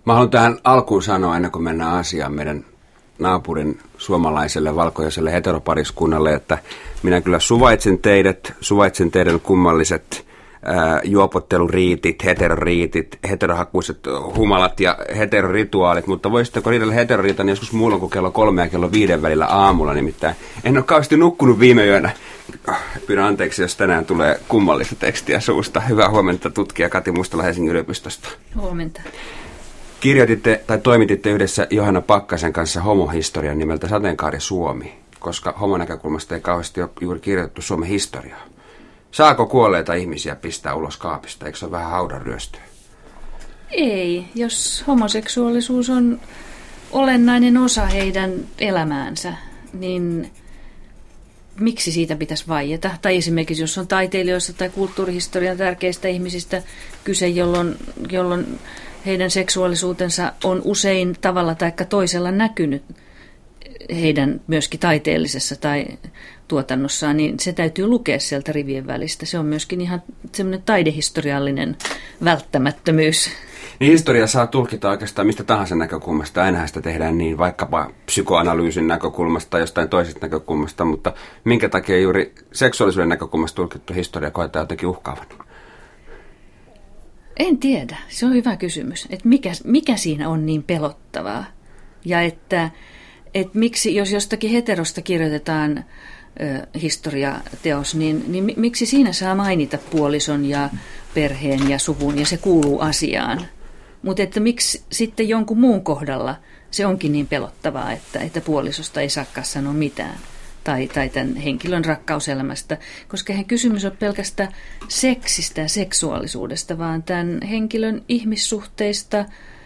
Mä haluan tähän alkuun sanoa, ennen kuin mennään asiaan meidän naapurin suomalaiselle valkoiselle heteropariskunnalle, että minä kyllä suvaitsen teidän kummalliset juopotteluriitit, heterohakuiset humalat ja heterorituaalit, mutta voisitteko riidellä heteroriitan joskus muulloin kuin kello 3 ja kello 5 välillä aamulla, nimittäin en ole kauheasti nukkunut viime yönä. Pyydän anteeksi, jos tänään tulee kummallista tekstiä suusta. Hyvää huomenta, tutkija Kati Mustala Helsingin yliopistosta. Huomenta. Kirjoititte tai toimititte yhdessä Johanna Pakkasen kanssa homohistorian nimeltä Sateenkaari Suomi, koska homonäkökulmasta ei kauheasti ole juuri kirjoitettu Suomen historiaa. Saako kuolleita ihmisiä pistää ulos kaapista? Eikö se ole vähän haudanryöstöä? Ei, jos homoseksuaalisuus on olennainen osa heidän elämäänsä, niin miksi siitä pitäisi vaieta? Tai esimerkiksi jos on taiteilijoista tai kulttuurihistorian tärkeistä ihmisistä kyse, jolloin heidän seksuaalisuutensa on usein tavalla tai toisella näkynyt heidän myöskin taiteellisessa tai tuotannossaan, niin se täytyy lukea sieltä rivien välistä. Se on myöskin ihan semmoinen taidehistoriallinen välttämättömyys. Niin historia saa tulkita oikeastaan mistä tahansa näkökulmasta. Ainahan sitä tehdään niin vaikkapa psykoanalyysin näkökulmasta tai jostain toisesta näkökulmasta, mutta minkä takia juuri seksuaalisuuden näkökulmasta tulkittu historia koetaan jotenkin uhkaavan? En tiedä. Se on hyvä kysymys. Että mikä siinä on niin pelottavaa? Ja että miksi, jos jostakin heterosta kirjoitetaan historiateos, niin miksi siinä saa mainita puolison ja perheen ja suvun ja se kuuluu asiaan? Mutta että miksi sitten jonkun muun kohdalla se onkin niin pelottavaa, että puolisosta ei saakaan sanoa mitään. Tai tämän henkilön rakkauselämästä, koska eihän kysymys ole pelkästään seksistä ja seksuaalisuudesta, vaan tämän henkilön ihmissuhteista,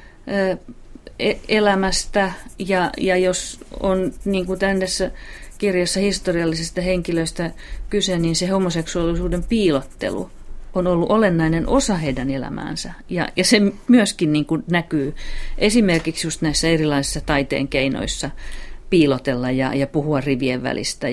elämästä ja jos on niin kuin tässä kirjassa historiallisista henkilöistä kyse, niin se homoseksuaalisuuden piilottelu on ollut olennainen osa heidän elämäänsä. Ja se myöskin niin kuin näkyy esimerkiksi just näissä erilaisissa taiteen keinoissa piilotella ja puhua rivien välistä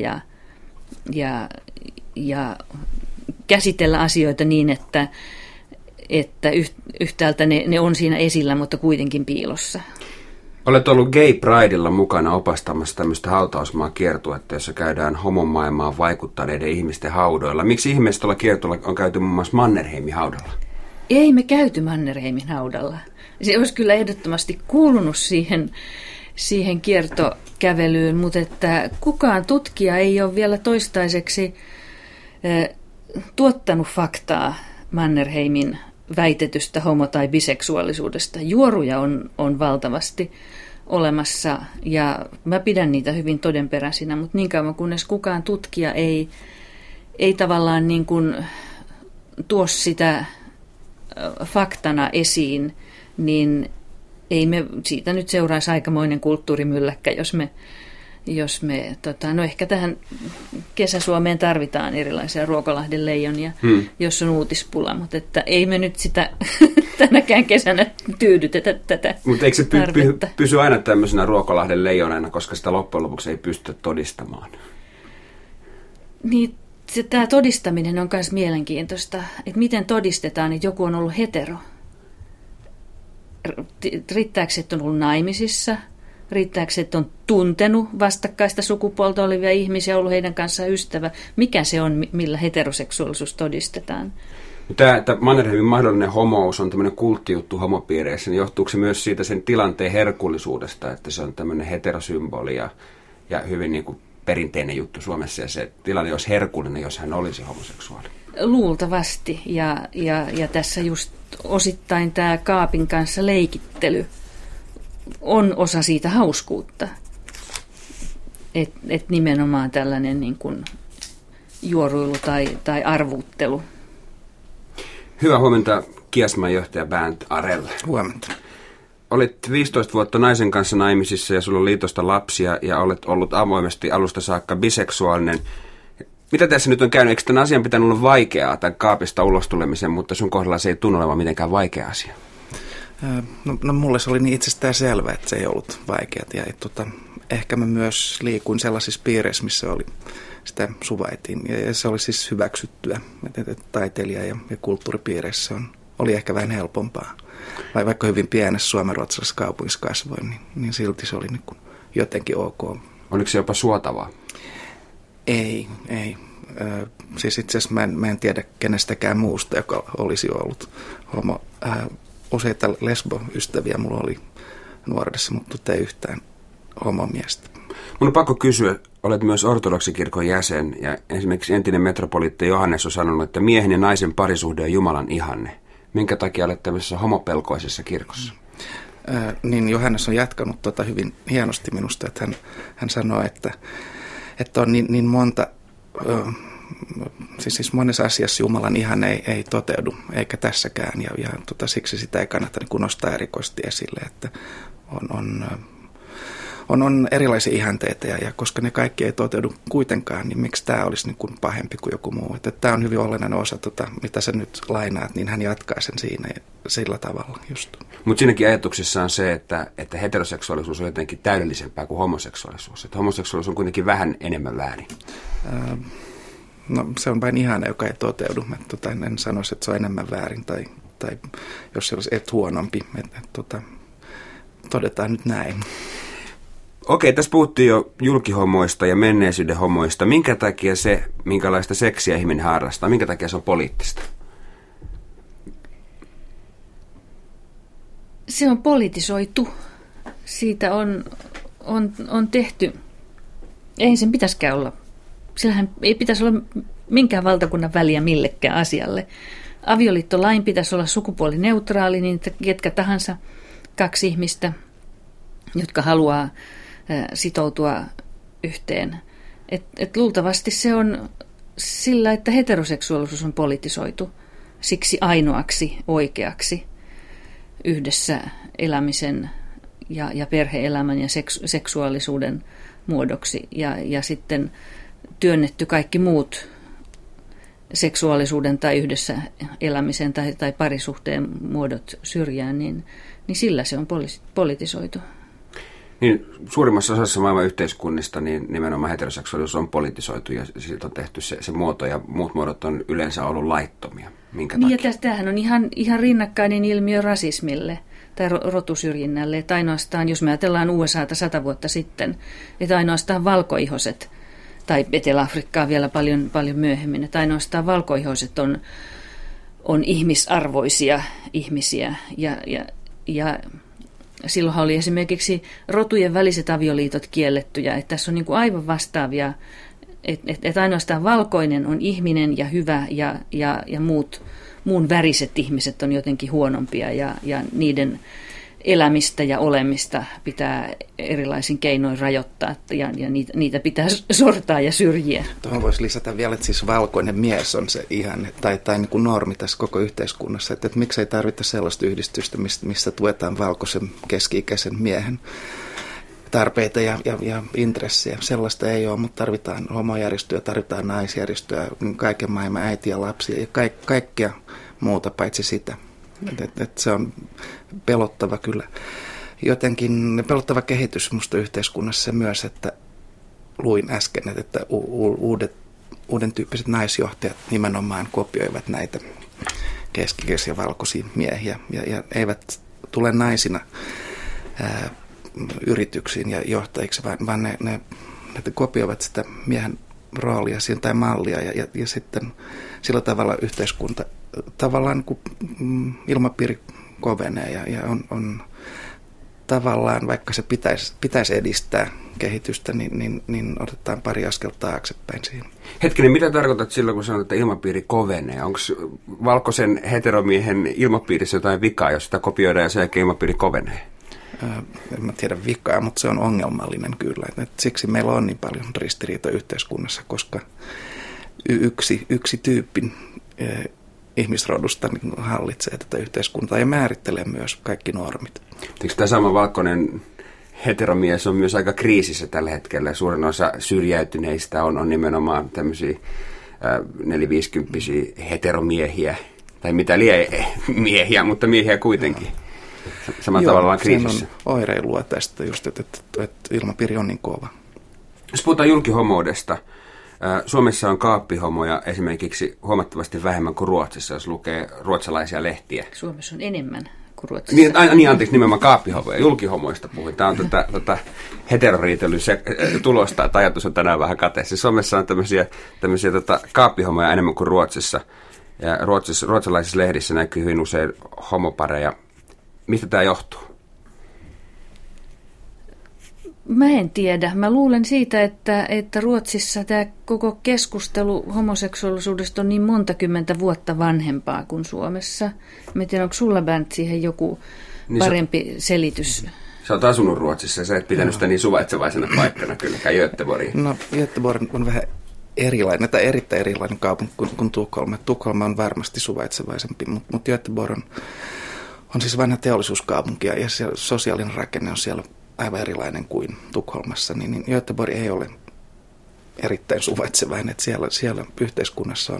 ja käsitellä asioita niin, että yhtäältä ne on siinä esillä, mutta kuitenkin piilossa. Olet ollut Gay Pridella mukana opastamassa tämmöistä hautausmaakiertuetta, jossa käydään homomaailmaan vaikuttaneiden ihmisten haudoilla. Miksi ihmeessä tuolla kiertueella on käyty muun muassa Mannerheimin haudalla? Ei me käyty Mannerheimin haudalla. Se olisi kyllä ehdottomasti kuulunut siihen kiertokävelyyn, mutta että kukaan tutkija ei ole vielä toistaiseksi tuottanut faktaa Mannerheimin väitetystä homo- tai biseksuaalisuudesta. Juoruja on valtavasti olemassa ja mä pidän niitä hyvin todenperäisinä, mutta niin kauan kunnes kukaan tutkija ei tavallaan niin kuin tuo sitä faktana esiin, niin ei me siitä nyt seuraisi aikamoinen kulttuurimylläkkä, jos me no ehkä tähän Kesä-Suomeen tarvitaan erilaisia Ruokolahden leijonia, jos on uutispula, mutta että ei me nyt sitä tänäkään kesänä tyydytetä tätä. Mutta eikö se pysy aina tämmöisenä Ruokolahden leijonana, koska sitä loppujen lopuksi ei pystytä todistamaan? Niin, tämä todistaminen on myös mielenkiintoista, että miten todistetaan, että joku on ollut hetero. Riittääkö, että on ollut naimisissa? Riittääkö, että on tuntenut vastakkaista sukupuolta olevia ihmisiä, ollut heidän kanssaan ystävä? Mikä se on, millä heteroseksuaalisuus todistetaan? Tämä Mannerheimin mahdollinen homous on tämmöinen kulttijuttu homopiireissä. Niin johtuuko se myös siitä sen tilanteen herkullisuudesta, että se on tämmöinen heterosymboli ja hyvin niin kuin perinteinen juttu Suomessa, ja se tilanne olisi herkullinen, jos hän olisi homoseksuaali? Luultavasti. Ja tässä just osittain tämä kaapin kanssa leikittely on osa siitä hauskuutta. Et nimenomaan tällainen niin kuin juoruilu tai arvuuttelu. Hyvää huomenta, Kiasman johtaja Bernd Arell. Huomenta. Olit 15 vuotta naisen kanssa naimisissa ja sulla on liitosta lapsia ja olet ollut avoimesti alusta saakka biseksuaalinen. Mitä tässä nyt on käynyt? Eikö tämän asian pitänyt olla vaikeaa, tämän kaapista ulos tulemisen, mutta sun kohdalla se ei tunnu olevan mitenkään vaikea asia? No mulle se oli niin itsestään selvä, että se ei ollut vaikeaa. Ja ehkä mä myös liikuin sellaisissa piireissä, missä sitä suvaitiin. Ja se oli siis hyväksyttyä, että taiteilija- ja kulttuuripiireissä oli ehkä vähän helpompaa. vaikka hyvin pienessä suomenruotsalaisessa kaupungissa kasvoin, niin silti se oli niin kuin jotenkin ok. Oliko se jopa suotavaa? Ei. Siis itse asiassa mä en tiedä kenestäkään muusta, joka olisi ollut homo. Useita lesbo-ystäviä mulla oli nuoruudessa, mutta ei yhtään homomiestä. Mun on pakko kysyä, olet myös ortodoksikirkon jäsen ja esimerkiksi entinen metropoliitti Johannes on sanonut, että miehen ja naisen parisuhde on Jumalan ihanne. Minkä takia olet tämmöisessä homopelkoisessa kirkossa? Niin Johannes on jatkanut hyvin hienosti minusta, että hän sanoi, että on niin monta, siis monessa asiassa Jumalan ihanne ei toteudu, eikä tässäkään, ja siksi sitä ei kannata niin nostaa erikoisesti esille, että on erilaisia ihanteita, ja koska ne kaikki ei toteudu kuitenkaan, niin miksi tämä olisi niin kuin pahempi kuin joku muu. Että tämä on hyvin olennainen osa, mitä sä nyt lainaat, niin hän jatkaa sen siinä sillä tavalla just. Mutta siinäkin ajatuksessa on se, että heteroseksuaalisuus on jotenkin täydellisempää kuin homoseksuaalisuus. Että homoseksuaalisuus on kuitenkin vähän enemmän väärin. No se on vain ihana, joka ei toteudu. En sanoisi, että se on enemmän väärin tai jos se olisi huonompi. Todetaan nyt näin. Okei, tässä puhuttiin jo julkihomoista ja menneisyyden homoista. Minkä takia se, minkälaista seksiä ihminen harrastaa, minkä takia se on poliittista? Se on politisoitu. Siitä on tehty. Ei sen pitäisikään olla. Sillähän ei pitäisi olla minkään valtakunnan väliä millekään asialle. Avioliittolain pitäisi olla sukupuolineutraali, niin että ketkä tahansa kaksi ihmistä, jotka haluaa sitoutua yhteen. Et luultavasti se on sillä, että heteroseksuaalisuus on politisoitu siksi ainoaksi oikeaksi yhdessä elämisen ja perhe-elämän ja seksuaalisuuden muodoksi. Ja sitten työnnetty kaikki muut seksuaalisuuden tai yhdessä elämisen tai parisuhteen muodot syrjään, niin sillä se on politisoitu. Niin, suurimmassa osassa maailman yhteiskunnista niin nimenomaan heteroseksuaalisuus on politisoitu ja siitä on tehty se muoto ja muut muodot on yleensä ollut laittomia. Minkä takia? Ja tämähän on ihan rinnakkainen ilmiö rasismille tai rotusyrjinnälle, että ainoastaan, jos me ajatellaan USAta 100 vuotta sitten, että ainoastaan valkoihoset, tai Etelä-Afrikkaa vielä paljon myöhemmin, että ainoastaan valkoihoiset on ihmisarvoisia ihmisiä ja silloinhan oli esimerkiksi rotujen väliset avioliitot kiellettyjä, että tässä on niin kuin aivan vastaavia, että ainoastaan valkoinen on ihminen ja hyvä ja muun väriset ihmiset on jotenkin huonompia ja niiden elämistä ja olemista pitää erilaisin keinoin rajoittaa ja niitä pitää sortaa ja syrjiä. Tuohon voisi lisätä vielä, että siis valkoinen mies on se ihanne tai niin kuin normi tässä koko yhteiskunnassa. Että miksei tarvita sellaista yhdistystä, missä tuetaan valkoisen keski-ikäisen miehen tarpeita ja intressejä. Sellaista ei ole, mutta tarvitaan homojärjestöjä, tarvitaan naisjärjestöjä, kaiken maailman äitiä, lapsia ja kaikkea muuta paitsi sitä. Et se on pelottava kyllä. Jotenkin pelottava kehitys musta yhteiskunnassa myös, että luin äsken, että uuden tyyppiset naisjohtajat nimenomaan kopioivat näitä keski-ikäisiä valkoisia miehiä ja eivät tule naisina yrityksiin ja johtajiksi, vaan ne kopioivat sitä miehen roolia tai mallia ja sitten sillä tavalla yhteiskunta tavallaan ilmapiiri kovenee ja on tavallaan, vaikka se pitäisi edistää kehitystä, niin otetaan pari askelta taaksepäin siihen. Hetkinen, mitä tarkoitat silloin, kun sanot, että ilmapiiri kovenee? Onko valkoisen heteromiehen ilmapiirissä jotain vikaa, jos sitä kopioidaan ja sen jälkeen ilmapiiri kovenee? En mä tiedä vikaa, mutta se on ongelmallinen kyllä. Siksi meillä on niin paljon ristiriitoja yhteiskunnassa, koska yksi tyyppi ihmisrodusta hallitsee tätä yhteiskuntaa ja määrittelee myös kaikki normit. Eikö tämä sama valkoinen heteromies on myös aika kriisissä tällä hetkellä? Suurin osa syrjäytyneistä on nimenomaan tämmöisiä 4-50-vuotiaita heteromiehiä, tai mitä miehiä, mutta miehiä kuitenkin. Samalla tavalla kriisissä. On oireilua tästä just, että ilmapiiri on niin kova. Jos puhutaan julkihomoudesta, Suomessa on kaappihomoja esimerkiksi huomattavasti vähemmän kuin Ruotsissa, jos lukee ruotsalaisia lehtiä. Suomessa on enemmän kuin Ruotsissa. Niin anteeksi, nimenomaan kaappihomoja. Julkihomoista puhuin. Tämä on heteroriitelyn tulosta, että ajatus on tänään vähän kateessa. Suomessa on tämmöisiä kaappihomoja enemmän kuin Ruotsissa. Ja ruotsalaisissa lehdissä näkyy hyvin usein homopareja. Mistä tämä johtuu? Mä en tiedä. Mä luulen siitä, että Ruotsissa tämä koko keskustelu homoseksuaalisuudesta on niin monta kymmentä vuotta vanhempaa kuin Suomessa. Mä en tiedä, onko sulla, Bernt, siihen joku parempi selitys? Sä oot asunut Ruotsissa ja sä et pitänyt sitä niin suvaitsevaisena paikkana kylläkään Göteborgiin. No, Göteborg on vähän erilainen, tai erittäin erilainen kaupunki kuin Tukholma. Tukholma on varmasti suvaitsevaisempi, mutta Göteborg on siis vanha teollisuuskaupunki ja sosiaalinen rakenne on siellä aivan erilainen kuin Tukholmassa, niin Göteborg ei ole erittäin suvaitsevainen, että siellä yhteiskunnassa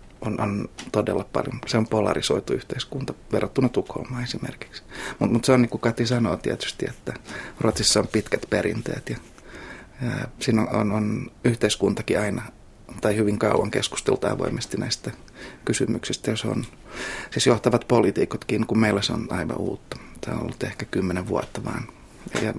on todella paljon, se on polarisoitu yhteiskunta verrattuna Tukholmaan esimerkiksi. Mutta se on niin kuin Kati sanoo tietysti, että Ruotsissa on pitkät perinteet ja siinä on yhteiskuntakin aina tai hyvin kauan keskusteltu avoimesti näistä kysymyksistä, jos on siis johtavat poliitikotkin, kun meillä se on aivan uutta. Tämä on ollut ehkä 10 vuotta vaan. Ja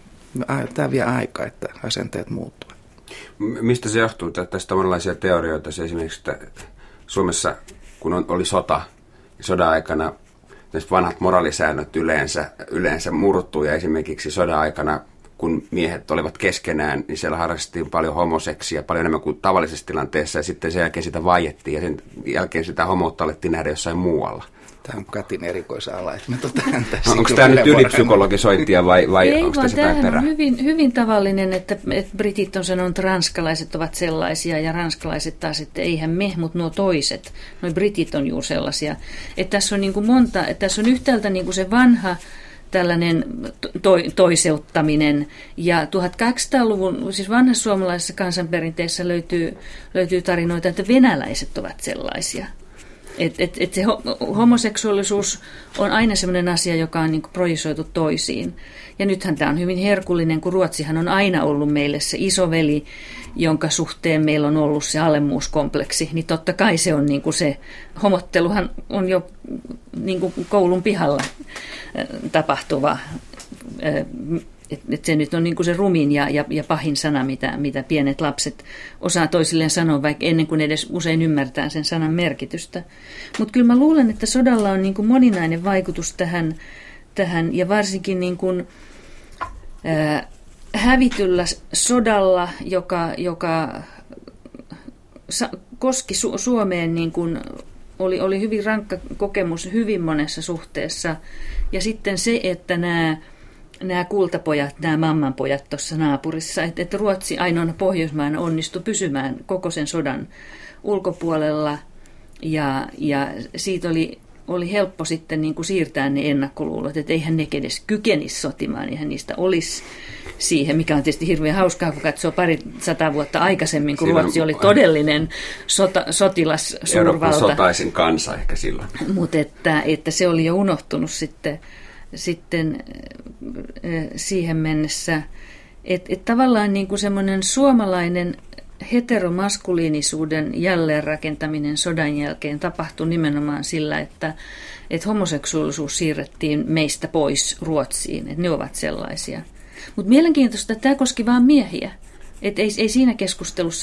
tämä vie aikaa, että asenteet muuttuvat. Mistä se johtuu? Tästä on monenlaisia teorioita. Se esimerkiksi, että Suomessa, kun oli sota, sodan aikana vanhat moraalisäännöt yleensä murtuu. Ja esimerkiksi sodan aikana, kun miehet olivat keskenään, niin siellä harrastettiin paljon homoseksia, paljon enemmän kuin tavallisessa tilanteessa. Ja sitten sen jälkeen sitä vaiettiin ja sen jälkeen sitä homoutta alettiin nähdä jossain muualla. Tämä on Katin erikoisala. Onko tämä nyt ylipsykologisointia vai onko tässä jotain perää? Ei, vaan on hyvin tavallinen, että britit on sanonut, että ranskalaiset ovat sellaisia ja ranskalaiset taas, että eihän me, mutta nuo toiset, nuo britit on juuri sellaisia. Että tässä on niin kuin monta, että tässä on yhtäältä niin kuin se vanha tällainen toiseuttaminen. Ja 1800-luvun, siis vanhassa suomalaisessa kansanperinteessä löytyy tarinoita, että venäläiset ovat sellaisia. Että se homoseksuaalisuus on aina sellainen asia, joka on niin kuin projisoitu toisiin. Ja nythän tämä on hyvin herkullinen, kun Ruotsihan on aina ollut meille se isoveli, jonka suhteen meillä on ollut se alemmuuskompleksi. Niin totta kai se on niin kuin se, homotteluhan on jo niin kuin koulun pihalla tapahtuva. Että se nyt on niin kuin se rumin ja pahin sana, mitä pienet lapset osaa toisilleen sanoa, vaikka ennen kuin edes usein ymmärtää sen sanan merkitystä. Mutta kyllä mä luulen, että sodalla on niin kuin moninainen vaikutus tähän ja varsinkin niin kuin, hävityllä sodalla, joka koski Suomeen, niin kuin oli hyvin rankka kokemus hyvin monessa suhteessa. Ja sitten se, että nämä kultapojat, nämä mammanpojat tuossa naapurissa, että Ruotsi ainoana Pohjoismaana onnistui pysymään koko sen sodan ulkopuolella ja siitä oli helppo sitten niin kuin siirtää ne ennakkoluulot, että eihän ne edes kykenisi sotimaan, eihän niistä olisi siihen, mikä on tietysti hirveän hauskaa, kun katsoo 200 vuotta aikaisemmin, kun Ruotsi oli todellinen sotilas suurvalta. Euroopan sotaisin kansa ehkä silloin. Mutta että se oli jo unohtunut sitten siihen mennessä, että tavallaan niin kuin semmoinen suomalainen heteromaskuliinisuuden jälleenrakentaminen sodan jälkeen tapahtui nimenomaan sillä, että homoseksuaalisuus siirrettiin meistä pois Ruotsiin, että ne ovat sellaisia. Mutta mielenkiintoista, että tämä koski vain miehiä. Että ei siinä keskustelussa,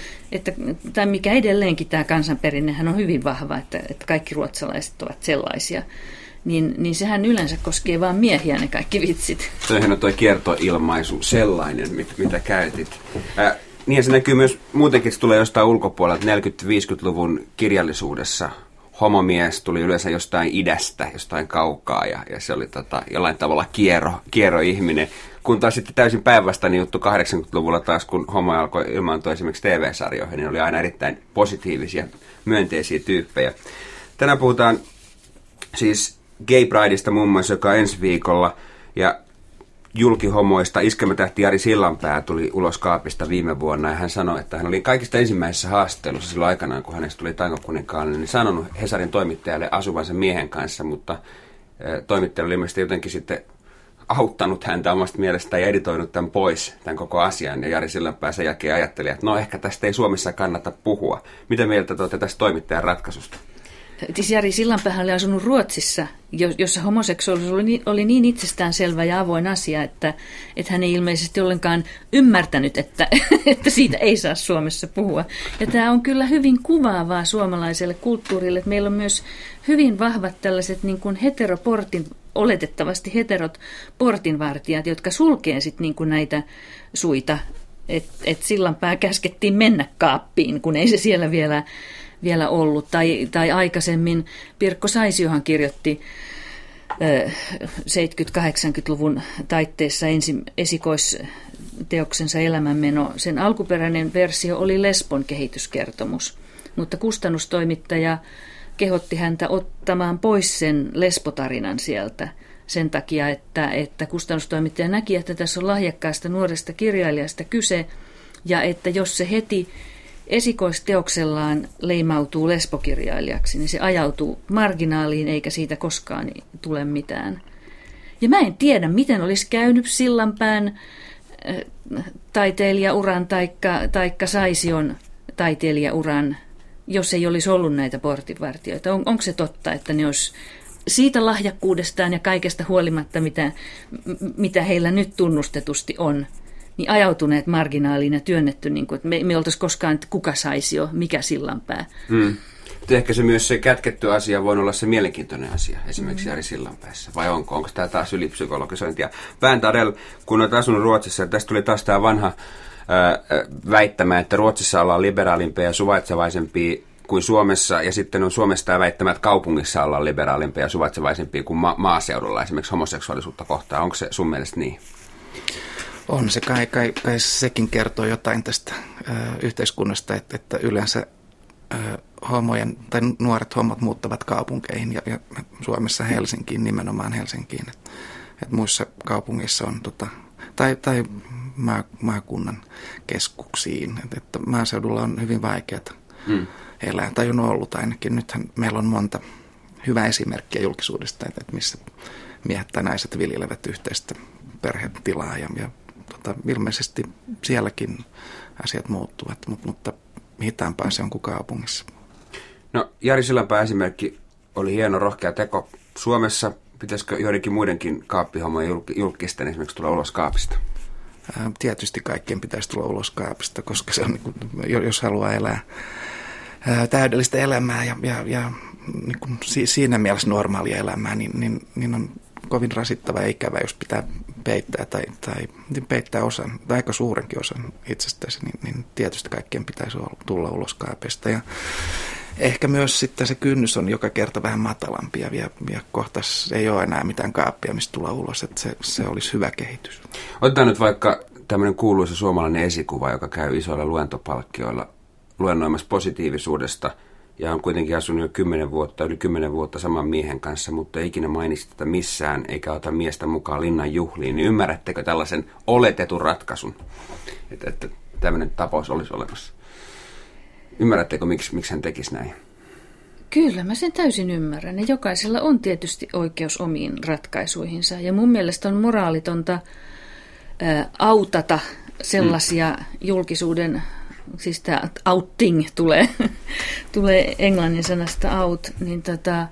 tai mikä edelleenkin tämä kansanperinnehän on hyvin vahva, että kaikki ruotsalaiset ovat sellaisia. Niin sehän yleensä koskee vain miehiä ne kaikki vitsit. Toihan on tuo kiertoilmaisu sellainen, mitä käytit. Niin ja se näkyy myös muutenkin, se tulee jostain ulkopuolelta 40-50-luvun kirjallisuudessa. Homomies tuli yleensä jostain idästä, jostain kaukaa ja se oli jollain tavalla kierroihminen. Kun taas sitten täysin päinvastainen juttu 80-luvulla taas, kun homo alkoi ilmaantua esimerkiksi TV-sarjoihin, niin oli aina erittäin positiivisia, myönteisiä tyyppejä. Tänään puhutaan siis Gay Prideista muun muassa, joka on ensi viikolla, ja julkihomoista. Iskelmätähti Jari Sillanpää tuli ulos kaapista viime vuonna, ja hän sanoi, että hän oli kaikista ensimmäisessä haastattelussa silloin aikanaan, kun hänestä tuli tangokuninkaallinen, niin sanonut Hesarin toimittajalle asuvansa miehen kanssa, mutta toimittaja oli ilmeisesti jotenkin sitten auttanut häntä omasta mielestään ja editoinut tämän pois, tämän koko asian, ja Jari Sillanpää sen jälkeen ajatteli, että no ehkä tästä ei Suomessa kannata puhua. Mitä mieltä te olette tästä toimittajan ratkaisusta? Jari Sillanpäähän oli asunut Ruotsissa, jossa homoseksuaalisuus oli niin itsestäänselvä ja avoin asia, että hän ei ilmeisesti ollenkaan ymmärtänyt, että siitä ei saa Suomessa puhua. Ja tämä on kyllä hyvin kuvaavaa suomalaiselle kulttuurille, että meillä on myös hyvin vahvat tällaiset niin kuin oletettavasti heterot portinvartijat, jotka sulkee sitten niin kuin näitä suita, että Sillanpää käskettiin mennä kaappiin, kun ei se siellä vielä ollut. Tai aikaisemmin Pirkko Saisiohan kirjoitti 70-80-luvun taitteessa esikoisteoksensa Elämänmeno. Sen alkuperäinen versio oli lesbon kehityskertomus, mutta kustannustoimittaja kehotti häntä ottamaan pois sen lesbotarinan sieltä sen takia, että kustannustoimittaja näki, että tässä on lahjakkaasta nuoresta kirjailijasta kyse ja että jos se heti esikoisteoksellaan leimautuu lesbokirjailijaksi, niin se ajautuu marginaaliin eikä siitä koskaan tule mitään. Ja mä en tiedä, miten olisi käynyt Sillanpään taiteilijauran taikka Saision taiteilijauran, jos ei olisi ollut näitä portinvartijoita. Onko se totta, että ne olisi siitä lahjakkuudestaan ja kaikesta huolimatta, mitä heillä nyt tunnustetusti on, niin ajautuneet marginaaliin ja työnnetty, niin kuin, että me oltaisiin koskaan, että kuka Saisio, mikä Sillanpää. Ehkä se myös se kätketty asia voi olla se mielenkiintoinen asia, esimerkiksi Jari Sillanpäässä. Vai onko tämä taas ylipsykologisointia? Pään Tadel, kun olet asunut Ruotsissa, tästä tuli taas tämä vanha väittämä, että Ruotsissa ollaan liberaalimpia ja suvaitsevaisempia kuin Suomessa, ja sitten on Suomessa tämä väittämä, että kaupungissa ollaan liberaalimpia ja suvaitsevaisempia kuin maaseudulla, esimerkiksi homoseksuaalisuutta kohtaan. Onko se sun mielestä niin? On se kai sekin kertoo jotain tästä yhteiskunnasta, että yleensä homojen tai nuoret homot muuttavat kaupunkeihin ja Suomessa Helsinkiin, nimenomaan Helsinkiin. Et muissa kaupungeissa on tai maakunnan keskuksiin, että maaseudulla on hyvin vaikeaa elää, tai on ollut ainakin. Nythän meillä on monta hyvää esimerkkiä julkisuudesta, että missä miehet tai naiset viljelevät yhteistä perhetilaa ja ilmeisesti sielläkin asiat muuttuvat, mutta hitaampaa se on kuin kaupungissa. No, Jari Sillanpää esimerkki oli hieno, rohkea teko Suomessa. Pitäisikö joidenkin muidenkin kaappihomojen julkisten esimerkiksi tulla ulos kaapista? Tietysti kaikkien pitäisi tulla ulos kaapista, koska se on, niin kuin, jos haluaa elää täydellistä elämää ja niin kuin siinä mielessä normaalia elämää, niin on kovin rasittava ja ikävä, jos pitää peittää tai peittää osan, tai aika suurenkin osan itsestäsi, niin tietysti kaikkien pitäisi tulla ulos kaapista. Ja ehkä myös sitten se kynnys on joka kerta vähän matalampi ja kohta ei ole enää mitään kaappia, mistä tulla ulos, että se olisi hyvä kehitys. Otetaan nyt vaikka tämmöinen kuuluisa suomalainen esikuva, joka käy isoilla luentopalkkioilla luennoimassa positiivisuudesta ja on kuitenkin asunut jo yli 10 vuotta saman miehen kanssa, mutta ei ikinä mainitsi tätä missään eikä ota miestä mukaan linnan juhliin. Niin ymmärrättekö tällaisen oletetun ratkaisun, että tämmöinen tapaus olisi olemassa? Ymmärrättekö, miksi hän tekisi näin? Kyllä, mä sen täysin ymmärrän. Ja jokaisella on tietysti oikeus omiin ratkaisuihinsa. Ja mun mielestä on moraalitonta autata sellaisia julkisuuden, siis tämä outing tulee englannin sanasta out, niin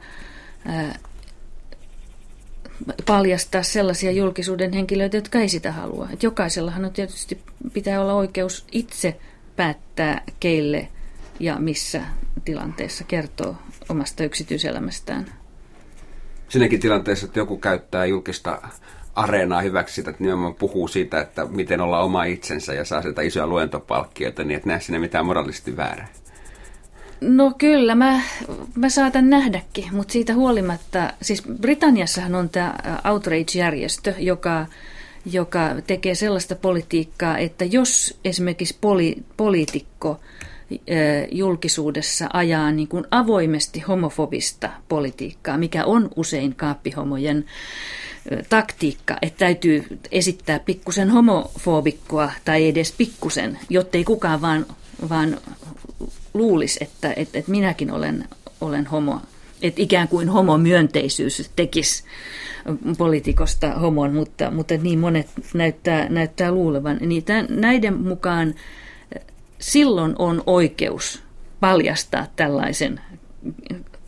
paljastaa sellaisia julkisuuden henkilöitä, jotka ei sitä halua. Et jokaisellahan on tietysti pitää olla oikeus itse päättää, keille ja missä tilanteessa kertoo omasta yksityiselämästään. Siinäkin tilanteessa, että joku käyttää julkista areenaa hyväksi sitä, että nimenomaan puhuu siitä, että miten olla oma itsensä ja saa sieltä isoja luentopalkkioita, niin et näe sinne mitään moraalisesti väärää. No kyllä, mä saatan nähdäkin, mutta siitä huolimatta, siis Britanniassahan on tämä Outrage-järjestö, joka tekee sellaista politiikkaa, että jos esimerkiksi poliitikko julkisuudessa ajaa niin kuin avoimesti homofobista politiikkaa, mikä on usein kaappihomojen taktiikka, että täytyy esittää pikkusen homofobikkoa tai edes pikkusen, jottei kukaan vaan luulisi, että minäkin olen homo. Että ikään kuin homomyönteisyys tekisi poliitikosta homon, mutta niin monet näyttää luulevan. Niin näiden mukaan silloin on oikeus paljastaa tällaisen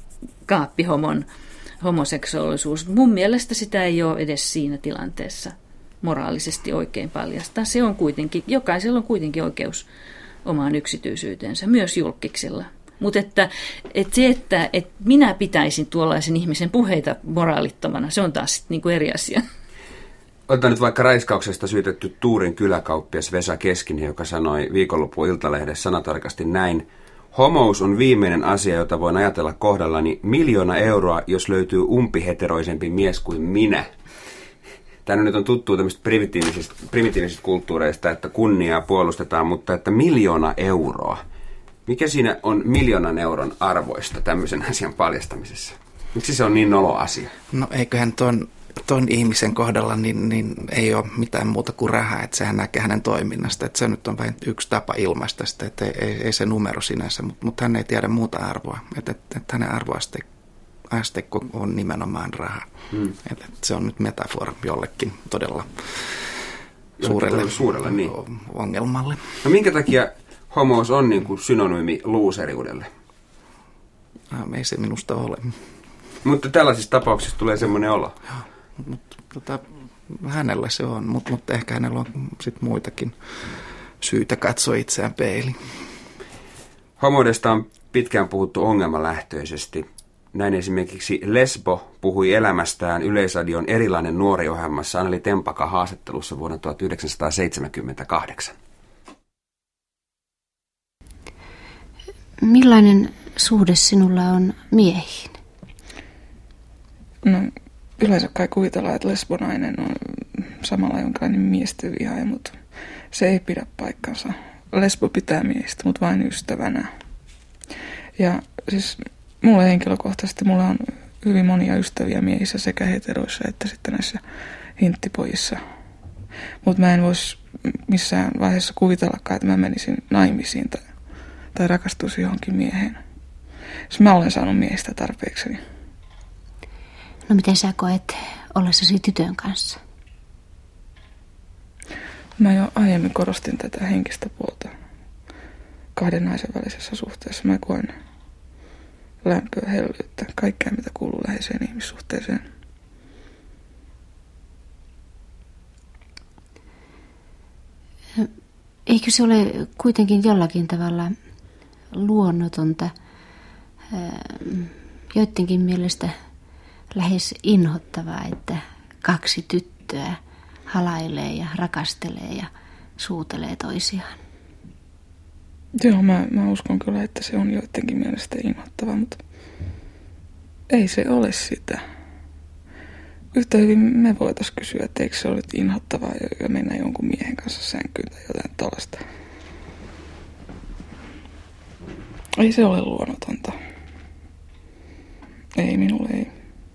kaappihomon homoseksuaalisuus. Mun mielestä sitä ei ole edes siinä tilanteessa moraalisesti oikein paljastaa. Se on kuitenkin, jokaisella on kuitenkin oikeus omaan yksityisyyteensä, myös julkiksilla. Mutta että minä pitäisin tuollaisen ihmisen puheita moraalittomana, se on taas niin kuin eri asia. Otetaan nyt vaikka raiskauksesta syytetty Tuurin kyläkauppias Vesa Keskinen, joka sanoi viikonlopun Iltalehdessä sanatarkasti näin: homous on viimeinen asia, jota voin ajatella kohdallani. 1 miljoona euroa, jos löytyy umpiheteroisempi mies kuin minä. Tämä nyt on tuttua tämmöistä primitiivisistä kulttuureista, että kunniaa puolustetaan, mutta että 1 miljoona euroa. Mikä siinä on 1 miljoonan euron arvoista tämmöisen asian paljastamisessa? Miksi se on niin nolo asia? No eiköhän ton ihmisen kohdalla niin ei ole mitään muuta kuin rahaa, että sehän näkee hänen toiminnasta. Että se nyt on vain yksi tapa ilmaista sitä, että ei se numero sinänsä, mutta hän ei tiedä muuta arvoa. Että hänen arvoasteikko on nimenomaan raha. Että se on nyt metafora jollekin todella suurelle niin. Ongelmalle. No minkä takia homous on niin kuin synonyymi luuseriudelle? Ei se minusta ole. Mutta tällaisissa tapauksissa tulee semmoinen olo. Mutta hänellä se on, mutta ehkä hänellä on sit muitakin syitä katsoa itseään peiliin. Homoudesta on pitkään puhuttu ongelmalähtöisesti. Näin esimerkiksi Lesbo puhui elämästään Yleisradion Erilainen nuori -ohjelmassa Anneli Tempaka haastattelussa vuonna 1978. Millainen suhde sinulla on miehiin? No yleensä kai kuvitellaan, että lesbonainen on samalla jonkinlainen miesten vihaaja, mutta se ei pidä paikkansa. Lesbo pitää miehistä, mutta vain ystävänä. Ja siis mulle henkilökohtaisesti mulla on hyvin monia ystäviä miehissä sekä heteroissa että sitten näissä hinttipojissa. Mutta mä en voisi missään vaiheessa kuvitellakaan, että mä menisin naimisiin tai rakastuisin johonkin mieheen. Siis mä olen saanut miehistä tarpeekseni. No miten sä koet ollessasi tytön kanssa? Mä jo aiemmin korostin tätä henkistä puolta 2 naisen välisessä suhteessa. Mä koen lämpöä, hellyyttä, kaikkea mitä kuuluu läheiseen ihmissuhteeseen. Eikö se ole kuitenkin jollakin tavalla luonnotonta, joidenkin mielestä lähes inhottavaa, että 2 tyttöä halailee ja rakastelee ja suutelee toisiaan? Joo, mä uskon kyllä, että se on joidenkin mielestä inhottavaa, mutta ei se ole sitä. Yhtä hyvin me voitaisiin kysyä, että eikö se ole inhottavaa ja mennä jonkun miehen kanssa sänkyyn tai jotain tällaista. Ei se ole luonnotonta. Ei, minulle ei.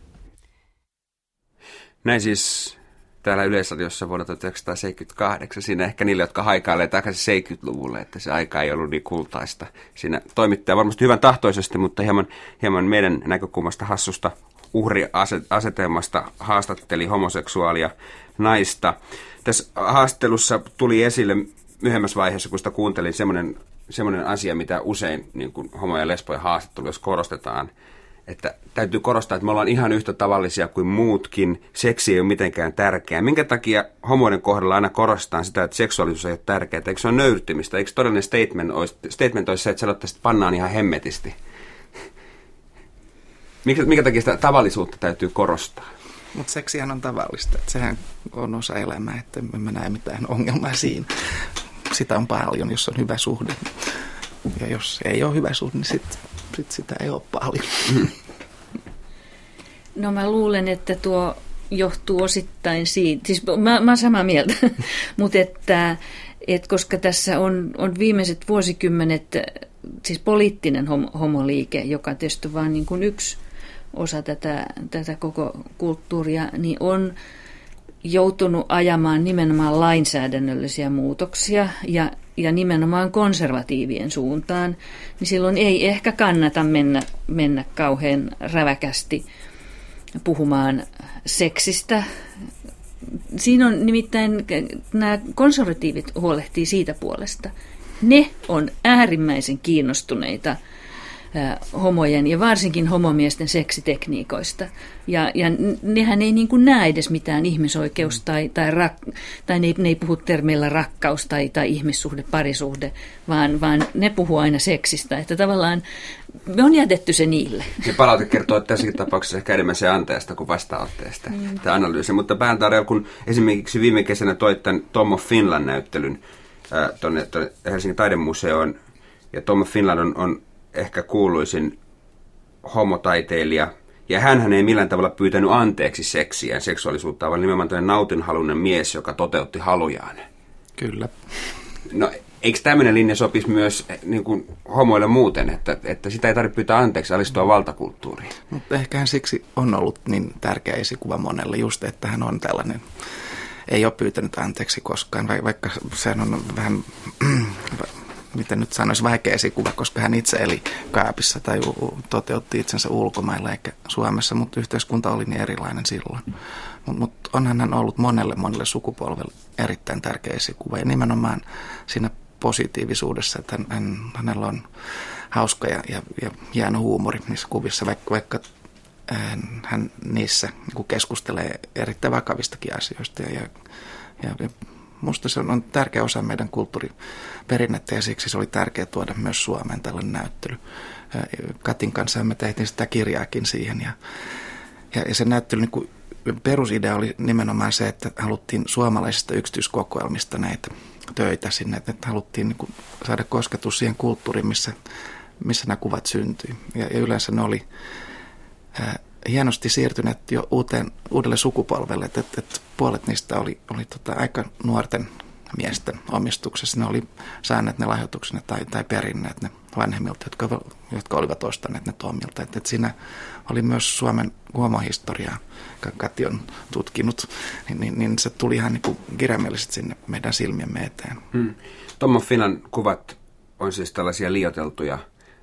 Näin siis täällä Yleisradiossa vuonna 1978. Siinä ehkä niille, jotka haikailee takaisin 70-luvulle, että se aika ei ollut niin kultaista. Siinä toimittaja varmasti hyvän tahtoisesti, mutta hieman meidän näkökulmasta hassusta uhriasetelmasta haastatteli homoseksuaalia naista. Tässä haastattelussa tuli esille myöhemmässä vaiheessa, kun sitä kuuntelin, semmoinen asia, mitä usein niin kuin homo- ja lesbojen haastatteluissa korostetaan, että täytyy korostaa, että me ollaan ihan yhtä tavallisia kuin muutkin, seksi ei ole mitenkään tärkeää. Minkä takia homoiden kohdalla aina korostetaan sitä, että seksuaalisuus ei ole tärkeää? Eikö se ole nöyrtymistä? Eikö todellinen statement olisi se, että sanottaisiin, että pannaan ihan hemmetisti? Minkä takia sitä tavallisuutta täytyy korostaa? Mutta seksihän on tavallista. Että sehän on osa elämää, että emme näe mitään ongelmaa siinä. Sitä on paljon, jos on hyvä suhde. Ja jos ei ole hyvä suhde, niin sit sitä ei ole paljon. No mä luulen, että tuo johtuu osittain siitä. Siis mä oon samaa mieltä, mutta että koska tässä on viimeiset vuosikymmenet siis poliittinen homoliike, joka tietysti vain niin kuin yksi osa tätä koko kulttuuria, niin on joutunut ajamaan nimenomaan lainsäädännöllisiä muutoksia ja nimenomaan konservatiivien suuntaan, niin silloin ei ehkä kannata mennä kauhean räväkästi puhumaan seksistä. Siinä on nimittäin, nämä konservatiivit huolehtii siitä puolesta. Ne on äärimmäisen kiinnostuneita homojen ja varsinkin homomiesten seksitekniikoista. Ja nehän ei niin kuin näe edes mitään ihmisoikeus tai ne ei puhu termeillä rakkaus tai ihmissuhde, parisuhde, vaan ne puhuu aina seksistä. Että tavallaan me on jätetty se niille. Ja palaute kertoo tässäkin tapauksessa ehkä enemmän se anteesta kuin vastaanotteesta, tämä analyysi. Mutta Pääntarjalla, kun esimerkiksi viime kesänä toit tämän Tom of Finland-näyttelyn tuonne Helsingin taidemuseoon, ja Tom of Finland on ehkä kuuluisin homotaiteilija, ja hänhän ei millään tavalla pyytänyt anteeksi seksiä ja seksuaalisuutta, vaan nimenomaan tämmöinen nautinhaluinen mies, joka toteutti halujaan. Kyllä. No, eikö tämmöinen linja sopisi myös niin kuin homoille muuten, että sitä ei tarvitse pyytää anteeksi, alistua valtakulttuuriin? Mutta ehkä siksi on ollut niin tärkeä esikuva monelle, just että hän on tällainen, ei ole pyytänyt anteeksi koskaan, vaikka se on vähän, miten nyt sanoisi, vaikea esikuva, koska hän itse eli kaapissa tai toteutti itsensä ulkomailla eikä Suomessa, mutta yhteiskunta oli niin erilainen silloin. Mutta onhan hän ollut monelle sukupolvelle erittäin tärkeä esikuva ja nimenomaan siinä positiivisuudessa, että hänellä on hauska ja hieno huumori niissä kuvissa, vaikka hän niissä keskustelee erittäin vakavistakin asioista. Ja musta se on tärkeä osa meidän kulttuuriperinnettä ja siksi se oli tärkeää tuoda myös Suomeen tällainen näyttely. Katin kanssa me tehtiin sitä kirjaakin siihen ja se näyttely niin perusidea oli nimenomaan se, että haluttiin suomalaisista yksityiskokoelmista näitä töitä sinne, että haluttiin niin saada kosketus siihen kulttuuriin, missä nämä kuvat syntyi. Ja yleensä ne oli hienosti siirtyneet jo uudelle sukupolvelle, että puolet niistä oli aika nuorten miesten omistuksessa. Ne oli saaneet ne lahjoituksena tai perinneet ne vanhemmilta, jotka olivat ostaneet ne omilta. Että siinä oli myös Suomen homohistoriaa, Kati on tutkinut, niin se tuli ihan niin kirjaimellisesti sinne meidän silmiemme eteen. Tom of Finland kuvat on siis tällaisia liioiteltuja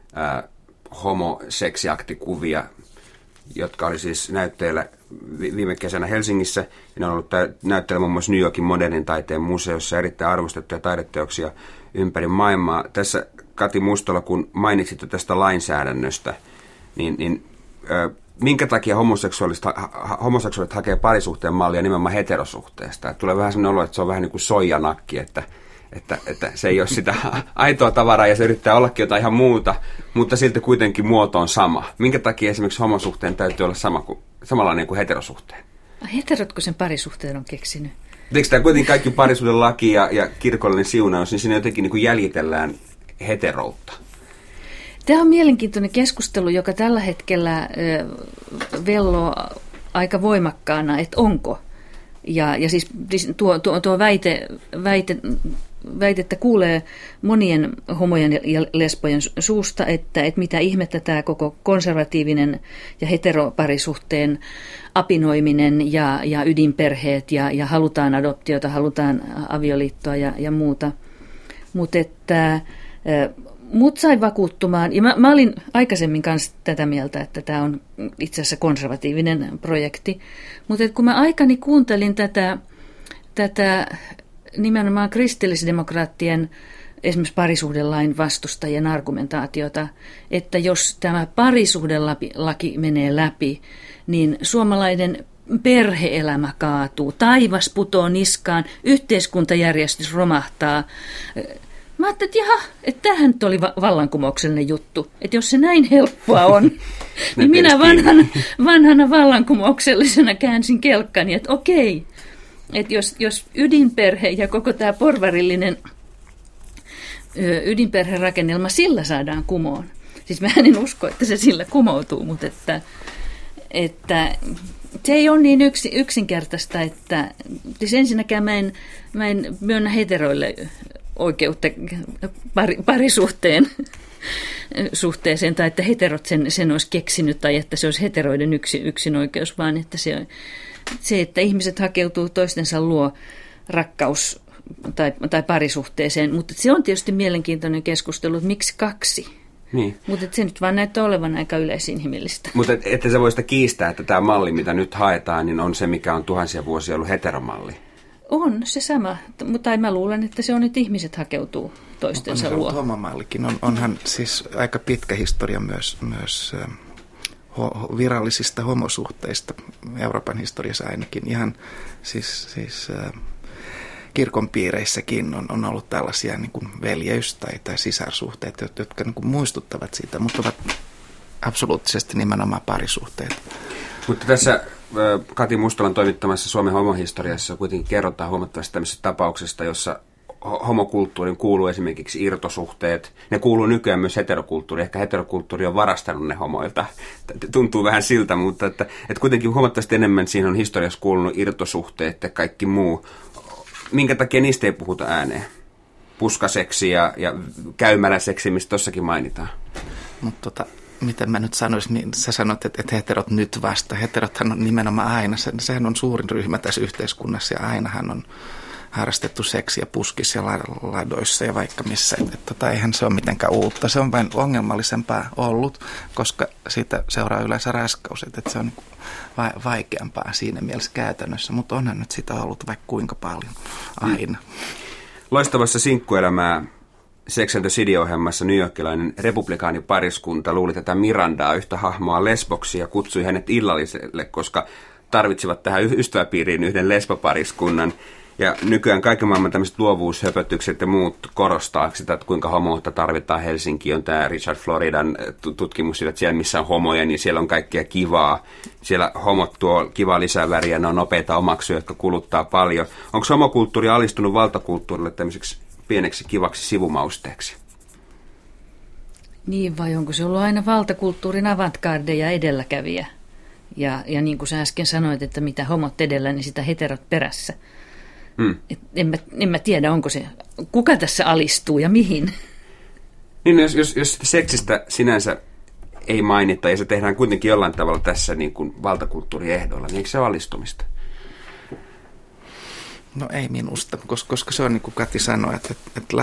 homoseksiaktikuvia, jotka oli siis näytteillä viime kesänä Helsingissä. Ja ne on ollut näytteillä muun muassa New Yorkin modernin taiteen museossa, erittäin arvostettuja taideteoksia ympäri maailmaa. Tässä Kati Mustola, kun mainitsit tästä lainsäädännöstä, niin minkä takia homoseksuaalit hakee parisuhteen mallia nimenomaan heterosuhteesta? Tulee vähän sellainen olo, että se on vähän niin kuin soijanakki, että se ei ole sitä aitoa tavaraa ja se yrittää ollakin jotain ihan muuta, mutta silti kuitenkin muoto on sama. Minkä takia esimerkiksi homosuhteen täytyy olla samanlainen kuin heterosuhteen? Heterotko sen parisuhteen on keksinyt? Eikö tämä kuitenkin kaikki parisuhteen laki ja kirkollinen siunaus, niin siinä jotenkin niin kuin jäljitellään heteroutta? Tämä on mielenkiintoinen keskustelu, joka tällä hetkellä velloo aika voimakkaana, että onko. Ja siis tuo väitettä kuulee monien homojen ja lesbojen suusta, että mitä ihmettä tämä koko konservatiivinen ja heteroparisuhteen apinoiminen ja ydinperheet ja halutaan adoptiota, halutaan avioliittoa ja muuta. Mutta että mut sai vakuuttumaan, ja mä olin aikaisemmin kanssa tätä mieltä, että tämä on itse asiassa konservatiivinen projekti, mutta kun mä aikani kuuntelin tätä nimenomaan kristillisdemokraattien esimerkiksi parisuhdelain vastustajien argumentaatiota, että jos tämä parisuhdelaki menee läpi, niin suomalainen perhe-elämä kaatuu, taivas putoo niskaan, yhteiskuntajärjestys romahtaa. Mä ajattelin, että jaha, että tämähän nyt oli vallankumouksellinen juttu. Että jos se näin helppoa on, niin minä vanhana vallankumouksellisena käänsin kelkkani, että okei. Että jos ydinperhe ja koko tämä porvarillinen ydinperherakennelma sillä saadaan kumoon. Siis mä en usko, että se sillä kumoutuu, mutta että se ei ole niin yksinkertaista, että siis ensinnäkään mä en myönnä heteroille oikeutta parisuhteeseen tai että heterot sen olisi keksinyt tai että se olisi heteroiden yksinoikeus, vaan että se, että ihmiset hakeutuu toistensa luo rakkaus- tai parisuhteeseen, mutta se on tietysti mielenkiintoinen keskustelu, että miksi kaksi? Niin. Mutta se nyt vaan näyttää olevan aika yleisinhimillistä. Mutta että se voi sitä kiistää, että tämä malli, mitä nyt haetaan, niin on se, mikä on tuhansia vuosia ollut heteromalli. On se sama, mutta mä luulen, että se on, että ihmiset hakeutuu toistensa luo. Homomallikin onhan siis aika pitkä historia myös virallisista homosuhteista, Euroopan historiassa ainakin. Ihan siis kirkon piireissäkin on ollut tällaisia niin kuin veljeys- tai sisarsuhteita, jotka niin kuin muistuttavat siitä, mutta ovat absoluuttisesti nimenomaan parisuhteita. Mutta tässä Kati Mustolan toimittamassa Suomen homohistoriassa kuitenkin kerrotaan huomattavasti tämmöisestä tapauksesta, jossa homokulttuurin kuuluu esimerkiksi irtosuhteet. Ne kuuluu nykyään myös heterokulttuuriin. Ehkä heterokulttuuri on varastanut ne homoilta. Tuntuu vähän siltä, mutta että kuitenkin huomattavasti enemmän siinä on historiassa kuulunut irtosuhteet ja kaikki muu. Minkä takia niistä ei puhuta ääneen? Puskaseksi ja käymäläseksi, mistä tossakin mainitaan. Mutta miten mä nyt sanoisin, niin sä sanot, että heterot nyt vasta. Heterothan on nimenomaan aina, sehän on suurin ryhmä tässä yhteiskunnassa ja ainahan on harrastettu seksiä puskissa ja ladoissa ja vaikka missä. Eihän se ole mitenkään uutta, se on vain ongelmallisempaa ollut, koska siitä seuraa yleensä raskaus, että se on niin vaikeampaa siinä mielessä käytännössä, mutta onhan nyt sitä ollut vaikka kuinka paljon aina. Loistavassa sinkkuelämää Sex and the City-ohjelmassa newyorkilainen republikaanipariskunta luuli tätä Mirandaa yhtä hahmoa lesboksi ja kutsui hänet illalliselle, koska tarvitsivat tähän ystäväpiiriin yhden lesbopariskunnan. Ja nykyään kaiken maailman tämmöiset luovuushöpötykset ja muut korostaa sitä, että kuinka homoutta tarvitaan. Helsinki on tämä Richard Floridan tutkimus, että siellä missä on homoja, niin siellä on kaikkea kivaa. Siellä homot tuo kivaa lisäväriä, ne on nopeita omaksuja, jotka kuluttaa paljon. Onko homokulttuuri alistunut valtakulttuurille tämmöiseksi pieneksi kivaksi sivumausteeksi? Niin, vai onko se ollut aina valtakulttuurin avantgarde ja edelläkävijä? Ja niin kuin sä äsken sanoit, että mitä homot edellä, niin sitä heterot perässä. En mä tiedä, onko se, kuka tässä alistuu ja mihin. Niin, jos seksistä sinänsä ei mainita ja se tehdään kuitenkin jollain tavalla tässä niin kuin valtakulttuuriehdoilla, niin eikö se ole alistumista? No ei minusta, koska se on niin kuin Kati sanoi, että